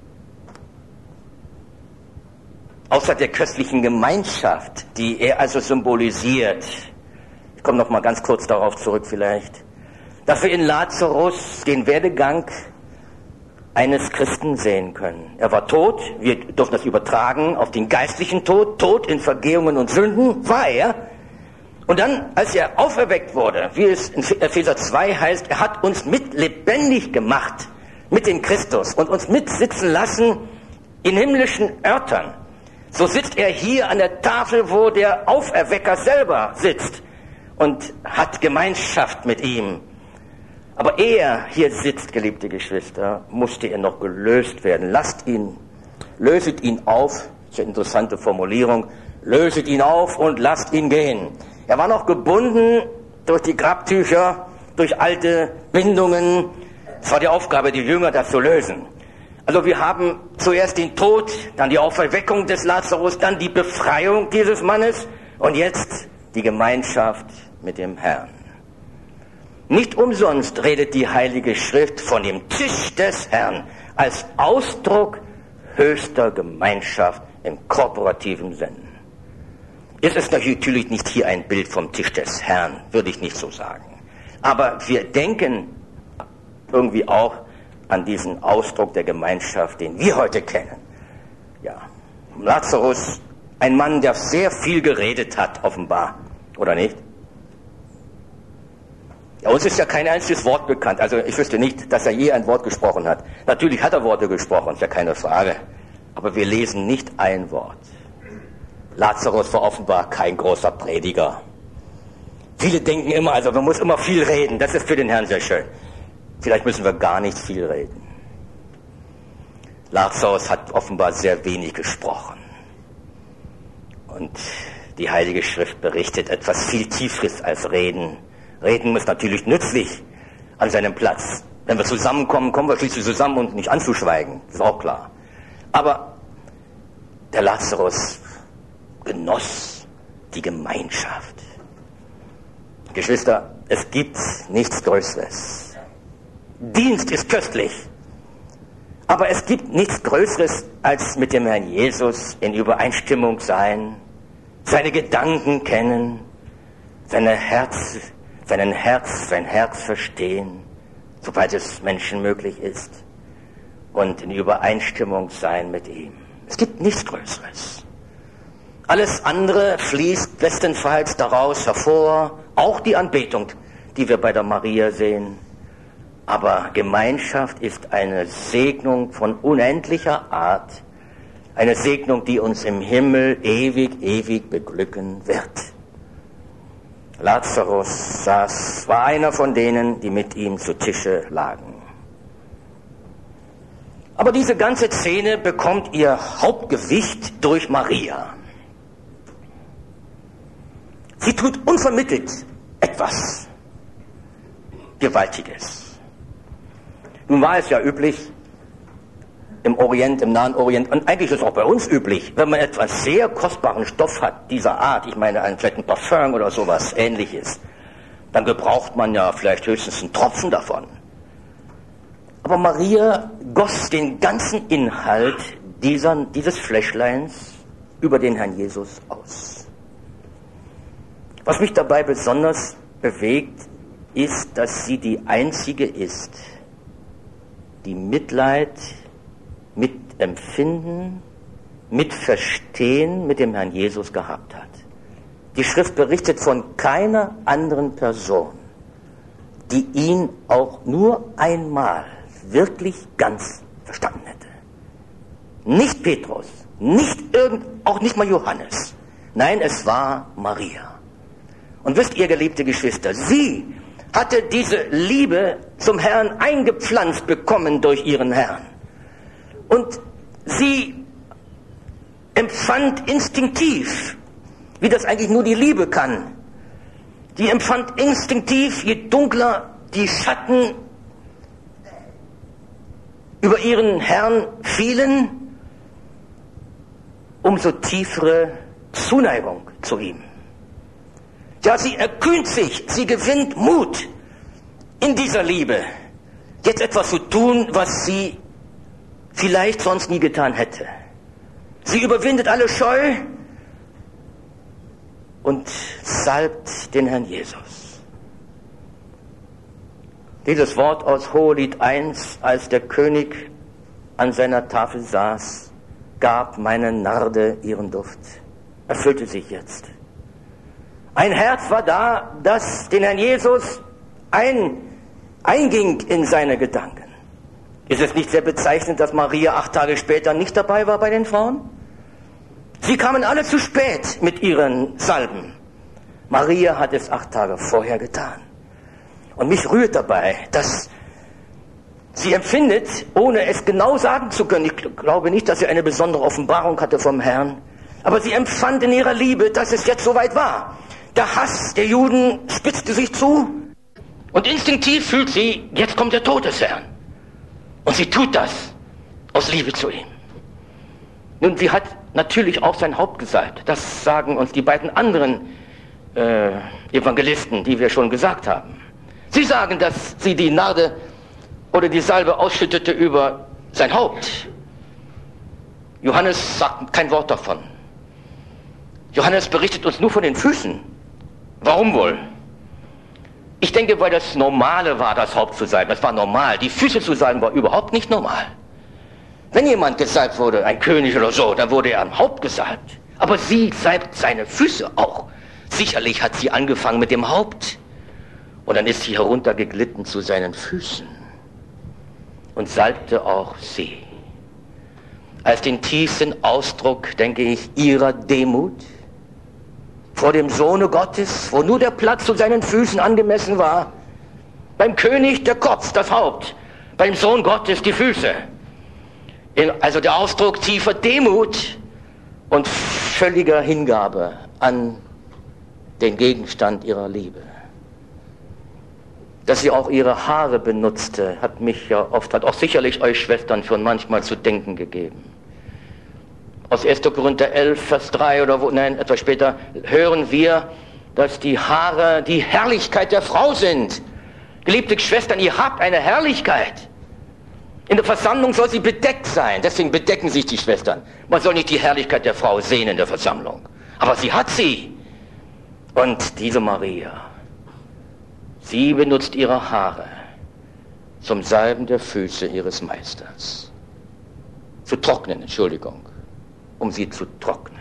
außer der köstlichen Gemeinschaft, die er also symbolisiert, ich komme noch mal ganz kurz darauf zurück vielleicht, dass wir in Lazarus den Werdegang eines Christen sehen können. Er war tot, wir dürfen das übertragen auf den geistlichen Tod, tot in Vergehungen und Sünden, war er. Und dann, als er auferweckt wurde, wie es in Epheser 2 heißt, er hat uns mit lebendig gemacht mit dem Christus und uns mitsitzen lassen in himmlischen Örtern. So sitzt er hier an der Tafel, wo der Auferwecker selber sitzt und hat Gemeinschaft mit ihm. Aber ehe er hier sitzt, geliebte Geschwister, musste er noch gelöst werden. Löset ihn auf, das ist eine interessante Formulierung, löset ihn auf und lasst ihn gehen. Er war noch gebunden durch die Grabtücher, durch alte Bindungen. Es war die Aufgabe der Jünger, das zu lösen. Also wir haben zuerst den Tod, dann die Auferweckung des Lazarus, dann die Befreiung dieses Mannes und jetzt die Gemeinschaft mit dem Herrn. Nicht umsonst redet die Heilige Schrift von dem Tisch des Herrn als Ausdruck höchster Gemeinschaft im korporativen Sinn. Es ist natürlich nicht hier ein Bild vom Tisch des Herrn, würde ich nicht so sagen. Aber wir denken irgendwie auch an diesen Ausdruck der Gemeinschaft, den wir heute kennen. Ja, Lazarus, ein Mann, der sehr viel geredet hat, offenbar, oder nicht? Ja, uns ist ja kein einziges Wort bekannt. Also ich wüsste nicht, dass er je ein Wort gesprochen hat. Natürlich hat er Worte gesprochen, ist ja keine Frage. Aber wir lesen nicht ein Wort. Lazarus war offenbar kein großer Prediger. Viele denken immer, also man muss immer viel reden, das ist für den Herrn sehr schön. Vielleicht müssen wir gar nicht viel reden. Lazarus hat offenbar sehr wenig gesprochen. Und die Heilige Schrift berichtet etwas viel Tieferes als Reden. Reden ist natürlich nützlich an seinem Platz. Wenn wir zusammenkommen, kommen wir schließlich zusammen und nicht anzuschweigen, ist auch klar. Aber der Lazarus genoss die Gemeinschaft. Geschwister, es gibt nichts Größeres. Dienst ist köstlich. Aber es gibt nichts Größeres, als mit dem Herrn Jesus in Übereinstimmung sein, seine Gedanken kennen, sein Herz verstehen, soweit es Menschen möglich ist, und in Übereinstimmung sein mit ihm. Es gibt nichts Größeres. Alles andere fließt bestenfalls daraus hervor, auch die Anbetung, die wir bei der Maria sehen. Aber Gemeinschaft ist eine Segnung von unendlicher Art, eine Segnung, die uns im Himmel ewig beglücken wird. Lazarus war einer von denen, die mit ihm zu Tische lagen. Aber diese ganze Szene bekommt ihr Hauptgewicht durch Maria. Sie tut unvermittelt etwas Gewaltiges. Nun war es ja üblich im Orient, im Nahen Orient, und eigentlich ist es auch bei uns üblich, wenn man etwas sehr kostbaren Stoff hat, dieser Art, ich meine vielleicht ein Parfum oder sowas Ähnliches, dann gebraucht man ja vielleicht höchstens einen Tropfen davon. Aber Maria goss den ganzen Inhalt dieses Fläschleins über den Herrn Jesus aus. Was mich dabei besonders bewegt, ist, dass sie die Einzige ist, die Mitleid, mit Empfinden, mit Verstehen mit dem Herrn Jesus gehabt hat. Die Schrift berichtet von keiner anderen Person, die ihn auch nur einmal wirklich ganz verstanden hätte. Nicht Petrus, auch nicht mal Johannes. Nein, es war Maria. Und wisst ihr, geliebte Geschwister, sie hatte diese Liebe zum Herrn eingepflanzt bekommen durch ihren Herrn. Und sie empfand instinktiv, wie das eigentlich nur die Liebe kann. Die empfand instinktiv, je dunkler die Schatten über ihren Herrn fielen, umso tiefere Zuneigung zu ihm. Ja, sie erkühnt sich, sie gewinnt Mut in dieser Liebe, jetzt etwas zu tun, was sie vielleicht sonst nie getan hätte. Sie überwindet alle Scheu und salbt den Herrn Jesus. Dieses Wort aus Hohelied 1, als der König an seiner Tafel saß, gab meine Narde ihren Duft, erfüllte sich jetzt. Ein Herz war da, das den Herrn Jesus einging in seine Gedanken. Ist es nicht sehr bezeichnend, dass Maria 8 Tage später nicht dabei war bei den Frauen? Sie kamen alle zu spät mit ihren Salben. Maria hat es 8 Tage vorher getan. Und mich rührt dabei, dass sie empfindet, ohne es genau sagen zu können, ich glaube nicht, dass sie eine besondere Offenbarung hatte vom Herrn, aber sie empfand in ihrer Liebe, dass es jetzt soweit war. Der Hass der Juden spitzte sich zu und instinktiv fühlt sie, jetzt kommt der Tod des Herrn. Und sie tut das aus Liebe zu ihm. Nun, sie hat natürlich auch sein Haupt gesalbt. Das sagen uns die beiden anderen Evangelisten, die wir schon gesagt haben. Sie sagen, dass sie die Narde oder die Salbe ausschüttete über sein Haupt. Johannes sagt kein Wort davon. Johannes berichtet uns nur von den Füßen. Warum wohl? Ich denke, weil das Normale war, das Haupt zu salben. Das war normal. Die Füße zu salben war überhaupt nicht normal. Wenn jemand gesalbt wurde, ein König oder so, dann wurde er am Haupt gesalbt. Aber sie salbt seine Füße auch. Sicherlich hat sie angefangen mit dem Haupt. Und dann ist sie heruntergeglitten zu seinen Füßen. Und salbte auch sie. Als den tiefsten Ausdruck, denke ich, ihrer Demut, vor dem Sohne Gottes, wo nur der Platz zu seinen Füßen angemessen war. Beim König der Kopf, das Haupt, beim Sohn Gottes die Füße. Also der Ausdruck tiefer Demut und völliger Hingabe an den Gegenstand ihrer Liebe. Dass sie auch ihre Haare benutzte, hat auch sicherlich euch Schwestern schon manchmal zu denken gegeben. Aus 1. Korinther 11, Vers 3 etwas später hören wir, dass die Haare die Herrlichkeit der Frau sind. Geliebte Schwestern, ihr habt eine Herrlichkeit. In der Versammlung soll sie bedeckt sein, deswegen bedecken sich die Schwestern. Man soll nicht die Herrlichkeit der Frau sehen in der Versammlung, aber sie hat sie. Und diese Maria, sie benutzt ihre Haare zum Salben der Füße ihres Meisters. Zu trocknen, Entschuldigung, um sie zu trocknen.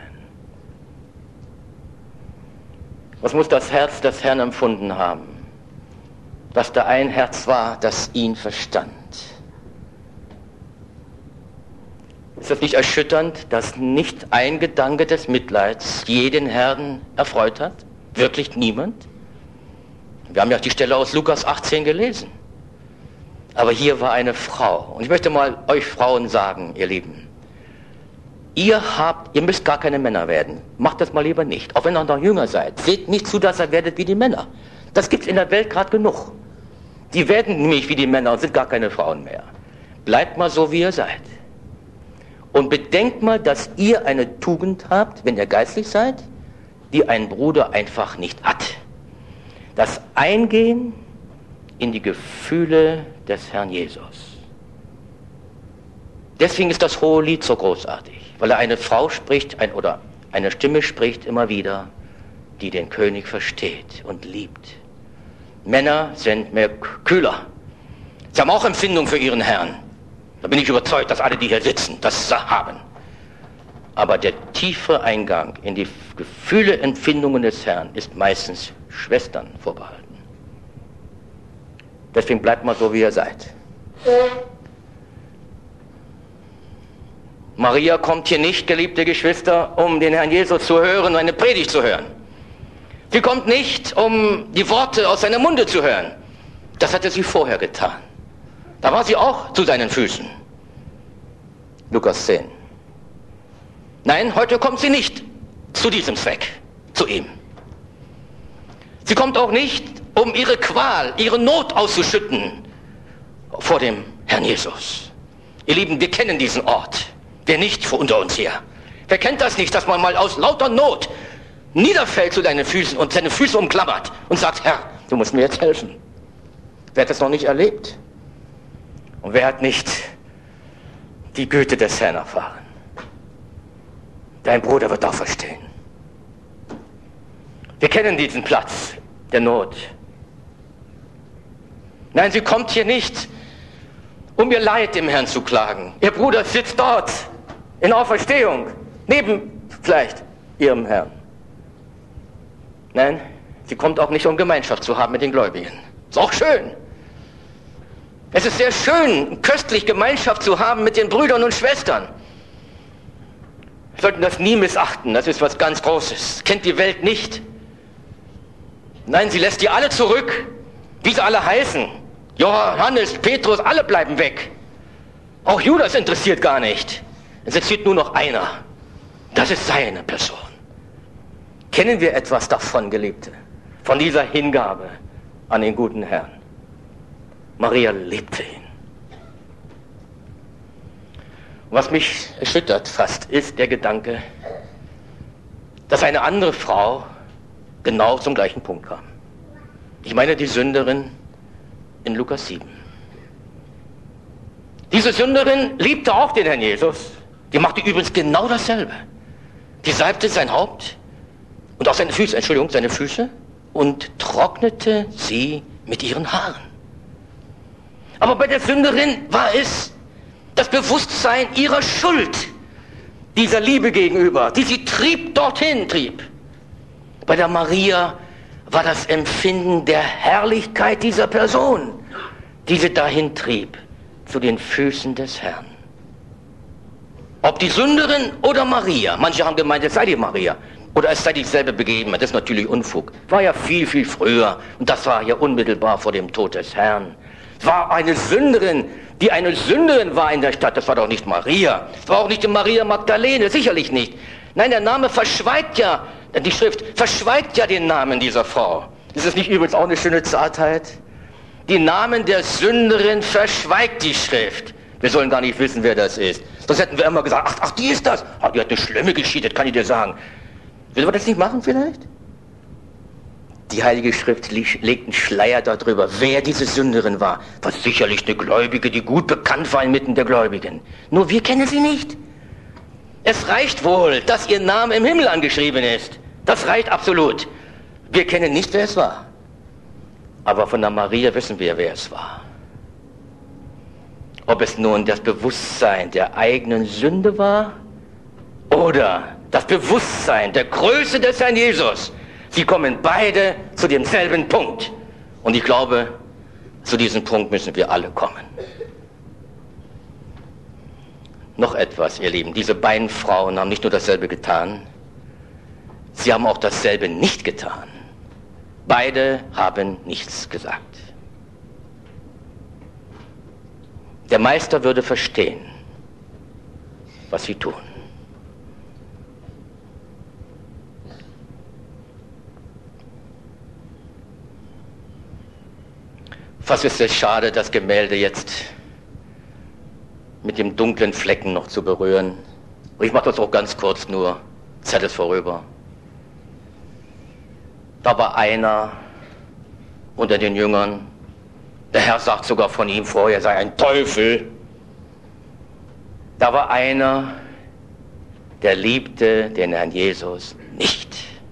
Was muss das Herz des Herrn empfunden haben? Dass da ein Herz war, das ihn verstand. Ist das nicht erschütternd, dass nicht ein Gedanke des Mitleids jeden Herrn erfreut hat? Wirklich niemand? Wir haben ja die Stelle aus Lukas 18 gelesen. Aber hier war eine Frau. Und ich möchte mal euch Frauen sagen, ihr Lieben, ihr müsst gar keine Männer werden. Macht das mal lieber nicht. Auch wenn ihr noch jünger seid. Seht nicht zu, dass ihr werdet wie die Männer. Das gibt es in der Welt gerade genug. Die werden nämlich wie die Männer und sind gar keine Frauen mehr. Bleibt mal so, wie ihr seid. Und bedenkt mal, dass ihr eine Tugend habt, wenn ihr geistlich seid, die ein Bruder einfach nicht hat. Das Eingehen in die Gefühle des Herrn Jesus. Deswegen ist das hohe Lied so großartig, weil er eine Frau spricht, oder eine Stimme spricht immer wieder, die den König versteht und liebt. Männer sind mehr kühler. Sie haben auch Empfindung für ihren Herrn. Da bin ich überzeugt, dass alle, die hier sitzen, das haben. Aber der tiefe Eingang in die Gefühle, Empfindungen des Herrn ist meistens Schwestern vorbehalten. Deswegen bleibt mal so, wie ihr seid. Maria kommt hier nicht, geliebte Geschwister, um den Herrn Jesus zu hören und eine Predigt zu hören. Sie kommt nicht, um die Worte aus seinem Munde zu hören. Das hatte sie vorher getan. Da war sie auch zu seinen Füßen. Lukas 10. Nein, heute kommt sie nicht zu diesem Zweck, zu ihm. Sie kommt auch nicht, um ihre Qual, ihre Not auszuschütten vor dem Herrn Jesus. Ihr Lieben, wir kennen diesen Ort. Wer nicht unter uns hier? Wer kennt das nicht, dass man mal aus lauter Not niederfällt zu deinen Füßen und seine Füße umklammert und sagt, Herr, du musst mir jetzt helfen. Wer hat das noch nicht erlebt? Und wer hat nicht die Güte des Herrn erfahren? Dein Bruder wird auch verstehen. Wir kennen diesen Platz der Not. Nein, sie kommt hier nicht, um ihr Leid dem Herrn zu klagen. Ihr Bruder sitzt dort in Auferstehung, neben vielleicht ihrem Herrn. Nein, sie kommt auch nicht, um Gemeinschaft zu haben mit den Gläubigen. Ist auch schön. Es ist sehr schön, köstlich Gemeinschaft zu haben mit den Brüdern und Schwestern. Wir sollten das nie missachten, das ist was ganz Großes. Kennt die Welt nicht. Nein, sie lässt die alle zurück, wie sie alle heißen. Johannes, Petrus, alle bleiben weg. Auch Judas interessiert gar nicht. Es interessiert nur noch einer. Das ist seine Person. Kennen wir etwas davon, Geliebte? Von dieser Hingabe an den guten Herrn. Maria liebte ihn. Und was mich erschüttert fast, ist der Gedanke, dass eine andere Frau genau zum gleichen Punkt kam. Ich meine die Sünderin in Lukas 7. Diese Sünderin liebte auch den Herrn Jesus. Die machte übrigens genau dasselbe. Die salbte sein Haupt und auch seine Füße und trocknete sie mit ihren Haaren. Aber bei der Sünderin war es das Bewusstsein ihrer Schuld, dieser Liebe gegenüber, die sie dorthin trieb. Bei der Maria war das Empfinden der Herrlichkeit dieser Person, die sie dahin trieb, zu den Füßen des Herrn. Ob die Sünderin oder Maria, manche haben gemeint, es sei die Maria, Oder es sei dieselbe begeben, das ist natürlich Unfug. War ja viel, viel früher und das war ja unmittelbar vor dem Tod des Herrn. War eine Sünderin, die eine Sünderin war in der Stadt, das war doch nicht Maria. Es war auch nicht die Maria Magdalene, sicherlich nicht. Nein, der Name verschweigt ja, die Schrift verschweigt ja den Namen dieser Frau. Ist das nicht übrigens auch eine schöne Zartheit? Die Namen der Sünderin verschweigt die Schrift. Wir sollen gar nicht wissen, wer das ist. Sonst hätten wir immer gesagt, ach, die ist das. Ach, die hat eine schlimme Geschichte, das kann ich dir sagen. Will wir das nicht machen vielleicht? Die Heilige Schrift legt einen Schleier darüber, wer diese Sünderin war. War sicherlich eine Gläubige, die gut bekannt war inmitten der Gläubigen. Nur wir kennen sie nicht. Es reicht wohl, dass ihr Name im Himmel angeschrieben ist. Das reicht absolut. Wir kennen nicht, wer es war. Aber von der Maria wissen wir, wer es war. Ob es nun das Bewusstsein der eigenen Sünde war oder das Bewusstsein der Größe des Herrn Jesus. Sie kommen beide zu demselben Punkt. Und ich glaube, zu diesem Punkt müssen wir alle kommen. Noch etwas, ihr Lieben. Diese beiden Frauen haben nicht nur dasselbe getan, sie haben auch dasselbe nicht getan. Beide haben nichts gesagt. Der Meister würde verstehen, was sie tun. Fast ist es schade, das Gemälde jetzt mit dem dunklen Flecken noch zu berühren. Und ich mache das auch ganz kurz nur, Zeit ist vorüber. Da war einer unter den Jüngern, der Herr sagt sogar von ihm vorher, er sei ein Teufel. Da war einer, der liebte den Herrn Jesus nicht.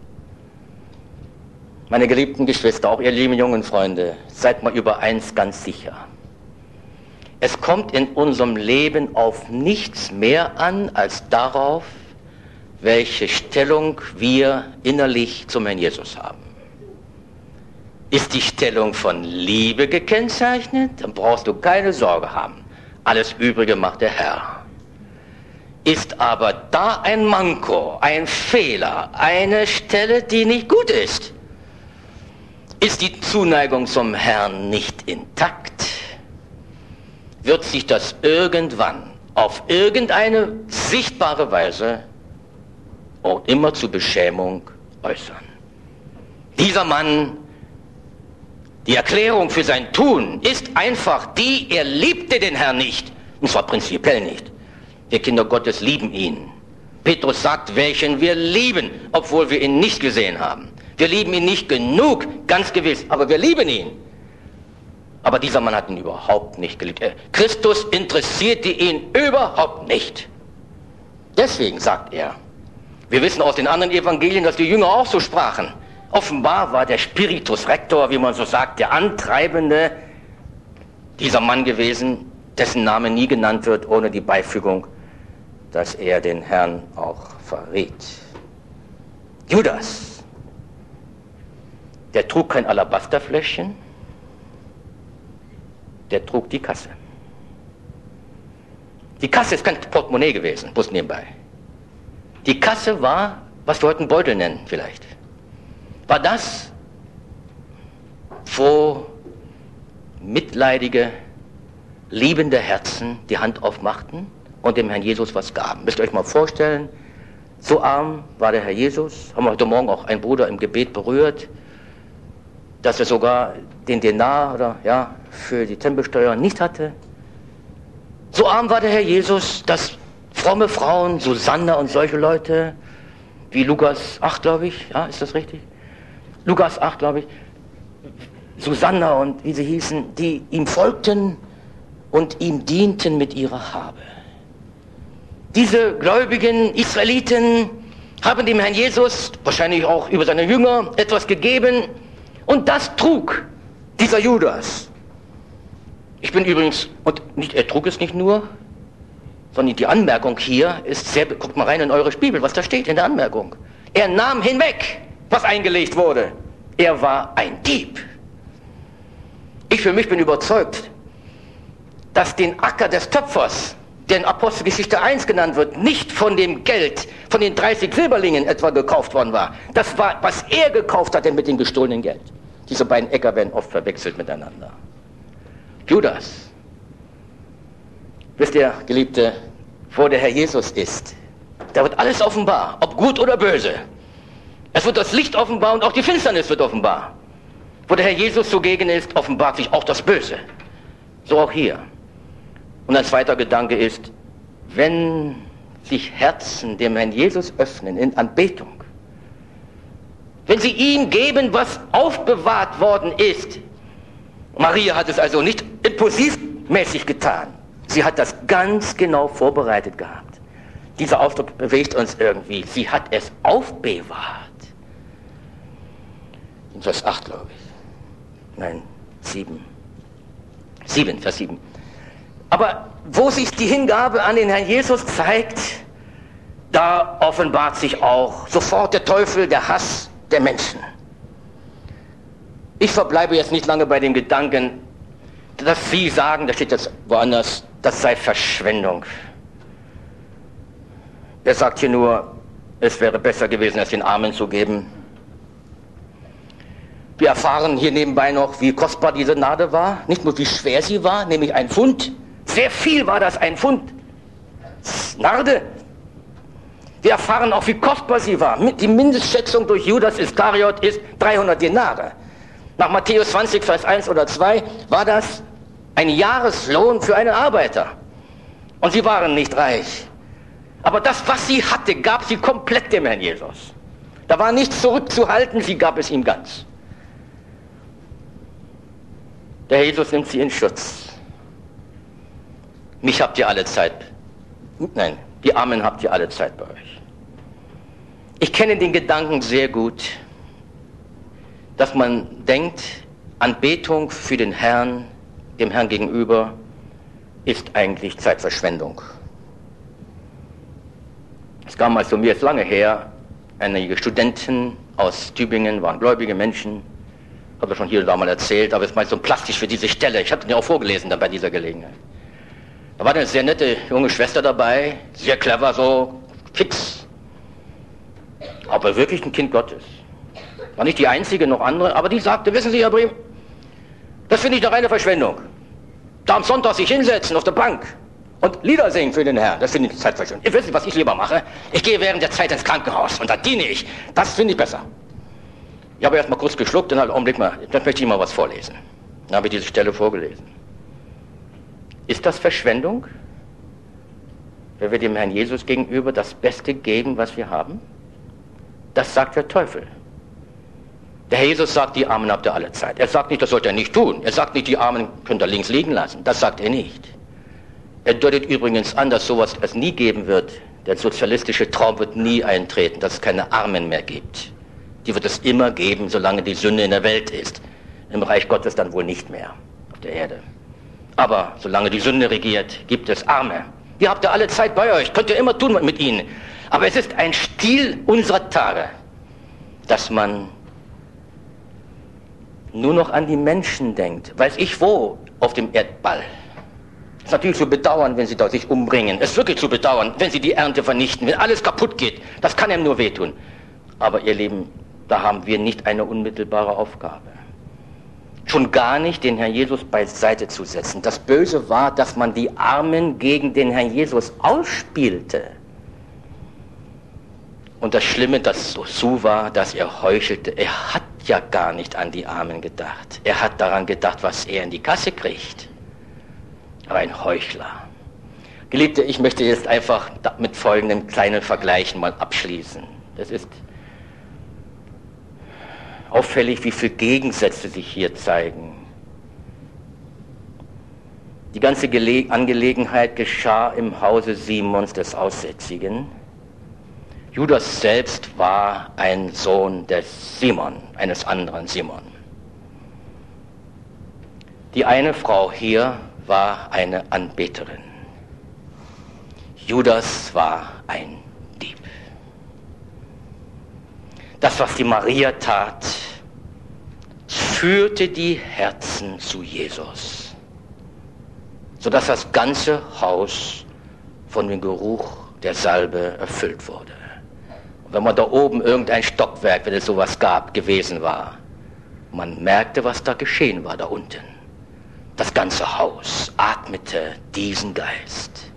Meine geliebten Geschwister, auch ihr lieben jungen Freunde, seid mal über eins ganz sicher. Es kommt in unserem Leben auf nichts mehr an, als darauf, welche Stellung wir innerlich zum Herrn Jesus haben. Ist die Stellung von Liebe gekennzeichnet, dann brauchst du keine Sorge haben. Alles Übrige macht der Herr. Ist aber da ein Manko, ein Fehler, eine Stelle, die nicht gut ist, ist die Zuneigung zum Herrn nicht intakt, wird sich das irgendwann auf irgendeine sichtbare Weise und immer zur Beschämung äußern. Dieser Mann, die Erklärung für sein Tun ist einfach die, er liebte den Herrn nicht, und zwar prinzipiell nicht. Wir Kinder Gottes lieben ihn. Petrus sagt, welchen wir lieben, obwohl wir ihn nicht gesehen haben. Wir lieben ihn nicht genug, ganz gewiss, aber wir lieben ihn. Aber dieser Mann hat ihn überhaupt nicht geliebt. Christus interessierte ihn überhaupt nicht. Deswegen sagt er, wir wissen aus den anderen Evangelien, dass die Jünger auch so sprachen. Offenbar war der Spiritus Rector, wie man so sagt, der Antreibende dieser Mann gewesen, dessen Name nie genannt wird, ohne die Beifügung, dass er den Herrn auch verrät. Judas. Der trug kein Alabasterfläschchen, der trug die Kasse. Die Kasse ist kein Portemonnaie gewesen, bloß nebenbei. Die Kasse war, was wir heute einen Beutel nennen vielleicht. War das, wo mitleidige, liebende Herzen die Hand aufmachten und dem Herrn Jesus was gaben. Müsst ihr euch mal vorstellen, so arm war der Herr Jesus, haben wir heute Morgen auch einen Bruder im Gebet berührt, dass er sogar den Denar oder, ja, für die Tempelsteuer nicht hatte. So arm war der Herr Jesus, dass fromme Frauen, Susanna und solche Leute, wie Lukas 8, glaube ich, ja, ist das richtig? Lukas 8, glaube ich, Susanna und wie sie hießen, die ihm folgten und ihm dienten mit ihrer Habe. Diese gläubigen Israeliten haben dem Herrn Jesus, wahrscheinlich auch über seine Jünger, etwas gegeben, und das trug dieser Judas. Ich bin übrigens, und nicht, er trug es nicht nur, sondern die Anmerkung hier ist sehr, guckt mal rein in eure Bibel, was da steht in der Anmerkung. Er nahm hinweg, was eingelegt wurde. Er war ein Dieb. Ich für mich bin überzeugt, dass den Acker des Töpfers der in Apostelgeschichte 1 genannt wird, nicht von dem Geld, von den 30 Silberlingen etwa gekauft worden war. Das war, was er gekauft hatte mit dem gestohlenen Geld. Diese beiden Äcker werden oft verwechselt miteinander. Judas. Wisst ihr, Geliebte, wo der Herr Jesus ist, da wird alles offenbar, ob gut oder böse. Es wird das Licht offenbar und auch die Finsternis wird offenbar. Wo der Herr Jesus zugegen ist, offenbart sich auch das Böse. So auch hier. Und ein zweiter Gedanke ist, wenn sich Herzen dem Herrn Jesus öffnen in Anbetung, wenn sie ihm geben, was aufbewahrt worden ist. Maria hat es also nicht impulsivmäßig getan. Sie hat das ganz genau vorbereitet gehabt. Dieser Ausdruck bewegt uns irgendwie. Sie hat es aufbewahrt. In Vers 8, glaube ich. Nein, 7. 7, Vers 7. Aber wo sich die Hingabe an den Herrn Jesus zeigt, da offenbart sich auch sofort der Teufel, der Hass der Menschen. Ich verbleibe jetzt nicht lange bei dem Gedanken, dass Sie sagen, da steht jetzt woanders, das sei Verschwendung. Er sagt hier nur, es wäre besser gewesen, es den Armen zu geben. Wir erfahren hier nebenbei noch, wie kostbar diese Gnade war, nicht nur wie schwer sie war, nämlich ein Pfund. Sehr viel war das, ein Pfund Narde. Wir erfahren auch, wie kostbar sie war. Die Mindestschätzung durch Judas Iskariot ist 300 Denare. Nach Matthäus 20, Vers 1 oder 2 war das ein Jahreslohn für einen Arbeiter. Und sie waren nicht reich. Aber das, was sie hatte, gab sie komplett dem Herrn Jesus. Da war nichts zurückzuhalten, sie gab es ihm ganz. Der Herr Jesus nimmt sie in Schutz. Mich habt ihr alle Zeit. Nein, die Armen habt ihr alle Zeit bei euch. Ich kenne den Gedanken sehr gut, dass man denkt, Anbetung für den Herrn, dem Herrn gegenüber, ist eigentlich Zeitverschwendung. Es kam mal zu mir, ist lange her, einige Studenten aus Tübingen waren gläubige Menschen, habe ich schon hier und da mal erzählt, aber es ist mal so plastisch für diese Stelle. Ich habe den ja auch vorgelesen dann bei dieser Gelegenheit. Da war eine sehr nette junge Schwester dabei, sehr clever, so fix. Aber wirklich ein Kind Gottes. War nicht die einzige, noch andere, aber die sagte, wissen Sie, Herr Brehm, das finde ich eine reine Verschwendung. Da am Sonntag sich hinsetzen auf der Bank und Lieder singen für den Herrn, das finde ich Zeitverschwendung. Ihr wisst, was ich lieber mache? Ich gehe während der Zeit ins Krankenhaus und da diene ich. Das finde ich besser. Ich habe erst mal kurz geschluckt und einen Augenblick mal, dann möchte ich mal was vorlesen. Dann habe ich diese Stelle vorgelesen. Ist das Verschwendung, wenn wir dem Herrn Jesus gegenüber das Beste geben, was wir haben? Das sagt der Teufel. Der Herr Jesus sagt, die Armen habt ihr alle Zeit. Er sagt nicht, das sollt ihr nicht tun. Er sagt nicht, die Armen könnt ihr links liegen lassen. Das sagt er nicht. Er deutet übrigens an, dass sowas es nie geben wird. Der sozialistische Traum wird nie eintreten, dass es keine Armen mehr gibt. Die wird es immer geben, solange die Sünde in der Welt ist. Im Reich Gottes dann wohl nicht mehr auf der Erde. Aber solange die Sünde regiert, gibt es Arme. Die habt ihr alle Zeit bei euch, könnt ihr immer tun mit ihnen. Aber es ist ein Stil unserer Tage, dass man nur noch an die Menschen denkt. Weiß ich wo auf dem Erdball. Es ist natürlich zu bedauern, wenn sie dort sich umbringen. Es ist wirklich zu bedauern, wenn sie die Ernte vernichten, wenn alles kaputt geht. Das kann ihm nur wehtun. Aber ihr Lieben, da haben wir nicht eine unmittelbare Aufgabe. Schon gar nicht, den Herrn Jesus beiseite zu setzen. Das Böse war, dass man die Armen gegen den Herrn Jesus ausspielte. Und das Schlimme dazu war, dass er heuchelte. Er hat ja gar nicht an die Armen gedacht. Er hat daran gedacht, was er in die Kasse kriegt. Aber ein Heuchler. Geliebte, ich möchte jetzt einfach mit folgendem kleinen Vergleichen mal abschließen. Das ist auffällig, wie viele Gegensätze sich hier zeigen. Die ganze Angelegenheit geschah im Hause Simons des Aussätzigen. Judas selbst war ein Sohn des Simon, eines anderen Simon. Die eine Frau hier war eine Anbeterin. Judas war ein Dieb. Das, was die Maria tat, führte die Herzen zu Jesus, sodass das ganze Haus von dem Geruch der Salbe erfüllt wurde. Und wenn man da oben irgendein Stockwerk, wenn es sowas gab, gewesen war, man merkte, was da geschehen war da unten. Das ganze Haus atmete diesen Geist.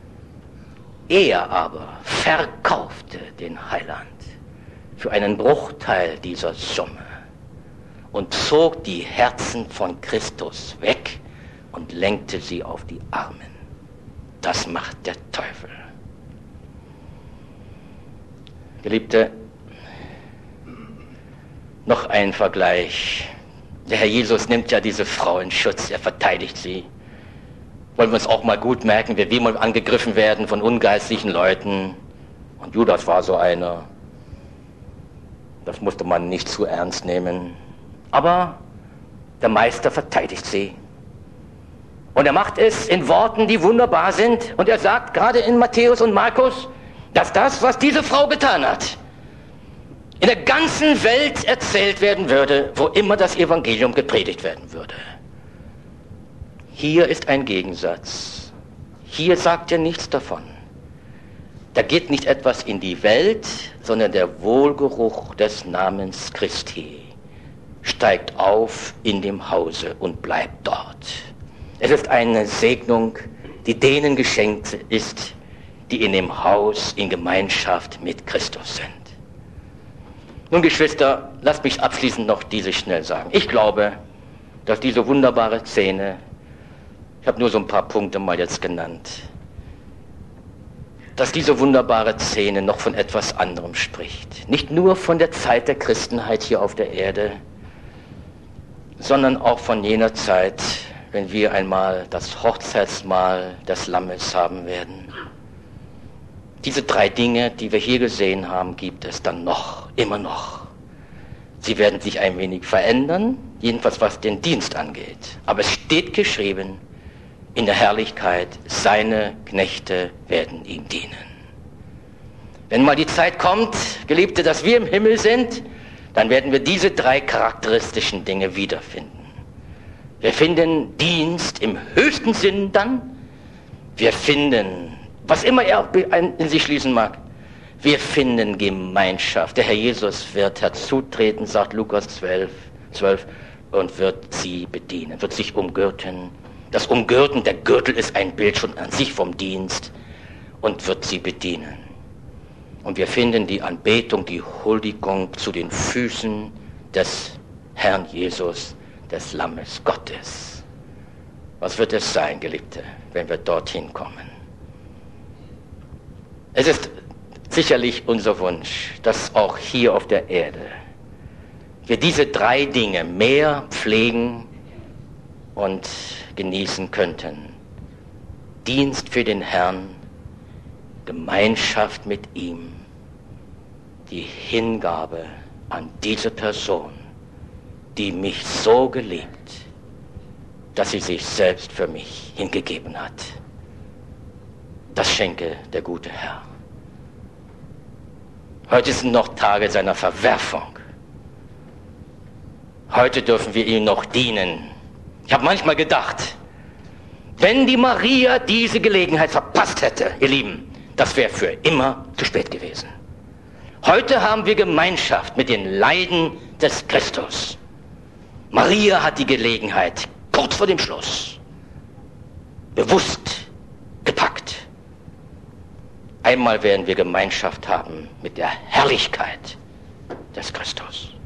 Er aber verkaufte den Heiland für einen Bruchteil dieser Summe und zog die Herzen von Christus weg und lenkte sie auf die Armen. Das macht der Teufel. Geliebte, noch ein Vergleich. Der Herr Jesus nimmt ja diese Frau in Schutz, er verteidigt sie. Wollen wir uns auch mal gut merken, wie wir mal angegriffen werden von ungeistlichen Leuten. Und Judas war so einer. Das musste man nicht zu ernst nehmen. Aber der Meister verteidigt sie. Und er macht es in Worten, die wunderbar sind. Und er sagt gerade in Matthäus und Markus, dass das, was diese Frau getan hat, in der ganzen Welt erzählt werden würde, wo immer das Evangelium gepredigt werden würde. Hier ist ein Gegensatz. Hier sagt er nichts davon. Da geht nicht etwas in die Welt, sondern der Wohlgeruch des Namens Christi steigt auf in dem Hause und bleibt dort. Es ist eine Segnung, die denen geschenkt ist, die in dem Haus in Gemeinschaft mit Christus sind. Nun, Geschwister, lasst mich abschließend noch dieses schnell sagen. Ich glaube, dass diese wunderbare Szene, ich habe nur so ein paar Punkte mal jetzt genannt, dass diese wunderbare Szene noch von etwas anderem spricht. Nicht nur von der Zeit der Christenheit hier auf der Erde, sondern auch von jener Zeit, wenn wir einmal das Hochzeitsmahl des Lammes haben werden. Diese drei Dinge, die wir hier gesehen haben, gibt es dann noch, immer noch. Sie werden sich ein wenig verändern, jedenfalls was den Dienst angeht. Aber es steht geschrieben, in der Herrlichkeit, seine Knechte werden ihm dienen. Wenn mal die Zeit kommt, Geliebte, dass wir im Himmel sind, dann werden wir diese drei charakteristischen Dinge wiederfinden. Wir finden Dienst im höchsten Sinn dann. Wir finden, was immer er in sich schließen mag, wir finden Gemeinschaft. Der Herr Jesus wird herzutreten, sagt Lukas 12, und wird sie bedienen, wird sich umgürten. Das Umgürten, der Gürtel ist ein Bild schon an sich vom Dienst und wird sie bedienen. Und wir finden die Anbetung, die Huldigung zu den Füßen des Herrn Jesus, des Lammes Gottes. Was wird es sein, Geliebte, wenn wir dorthin kommen? Es ist sicherlich unser Wunsch, dass auch hier auf der Erde wir diese drei Dinge mehr pflegen und genießen könnten. Dienst für den Herrn, Gemeinschaft mit ihm, die Hingabe an diese Person, die mich so geliebt, dass sie sich selbst für mich hingegeben hat. Das schenke der gute Herr. Heute sind noch Tage seiner Verwerfung. Heute dürfen wir ihm noch dienen. Ich habe manchmal gedacht, wenn die Maria diese Gelegenheit verpasst hätte, ihr Lieben, das wäre für immer zu spät gewesen. Heute haben wir Gemeinschaft mit den Leiden des Christus. Maria hat die Gelegenheit, kurz vor dem Schluss, bewusst gepackt. Einmal werden wir Gemeinschaft haben mit der Herrlichkeit des Christus.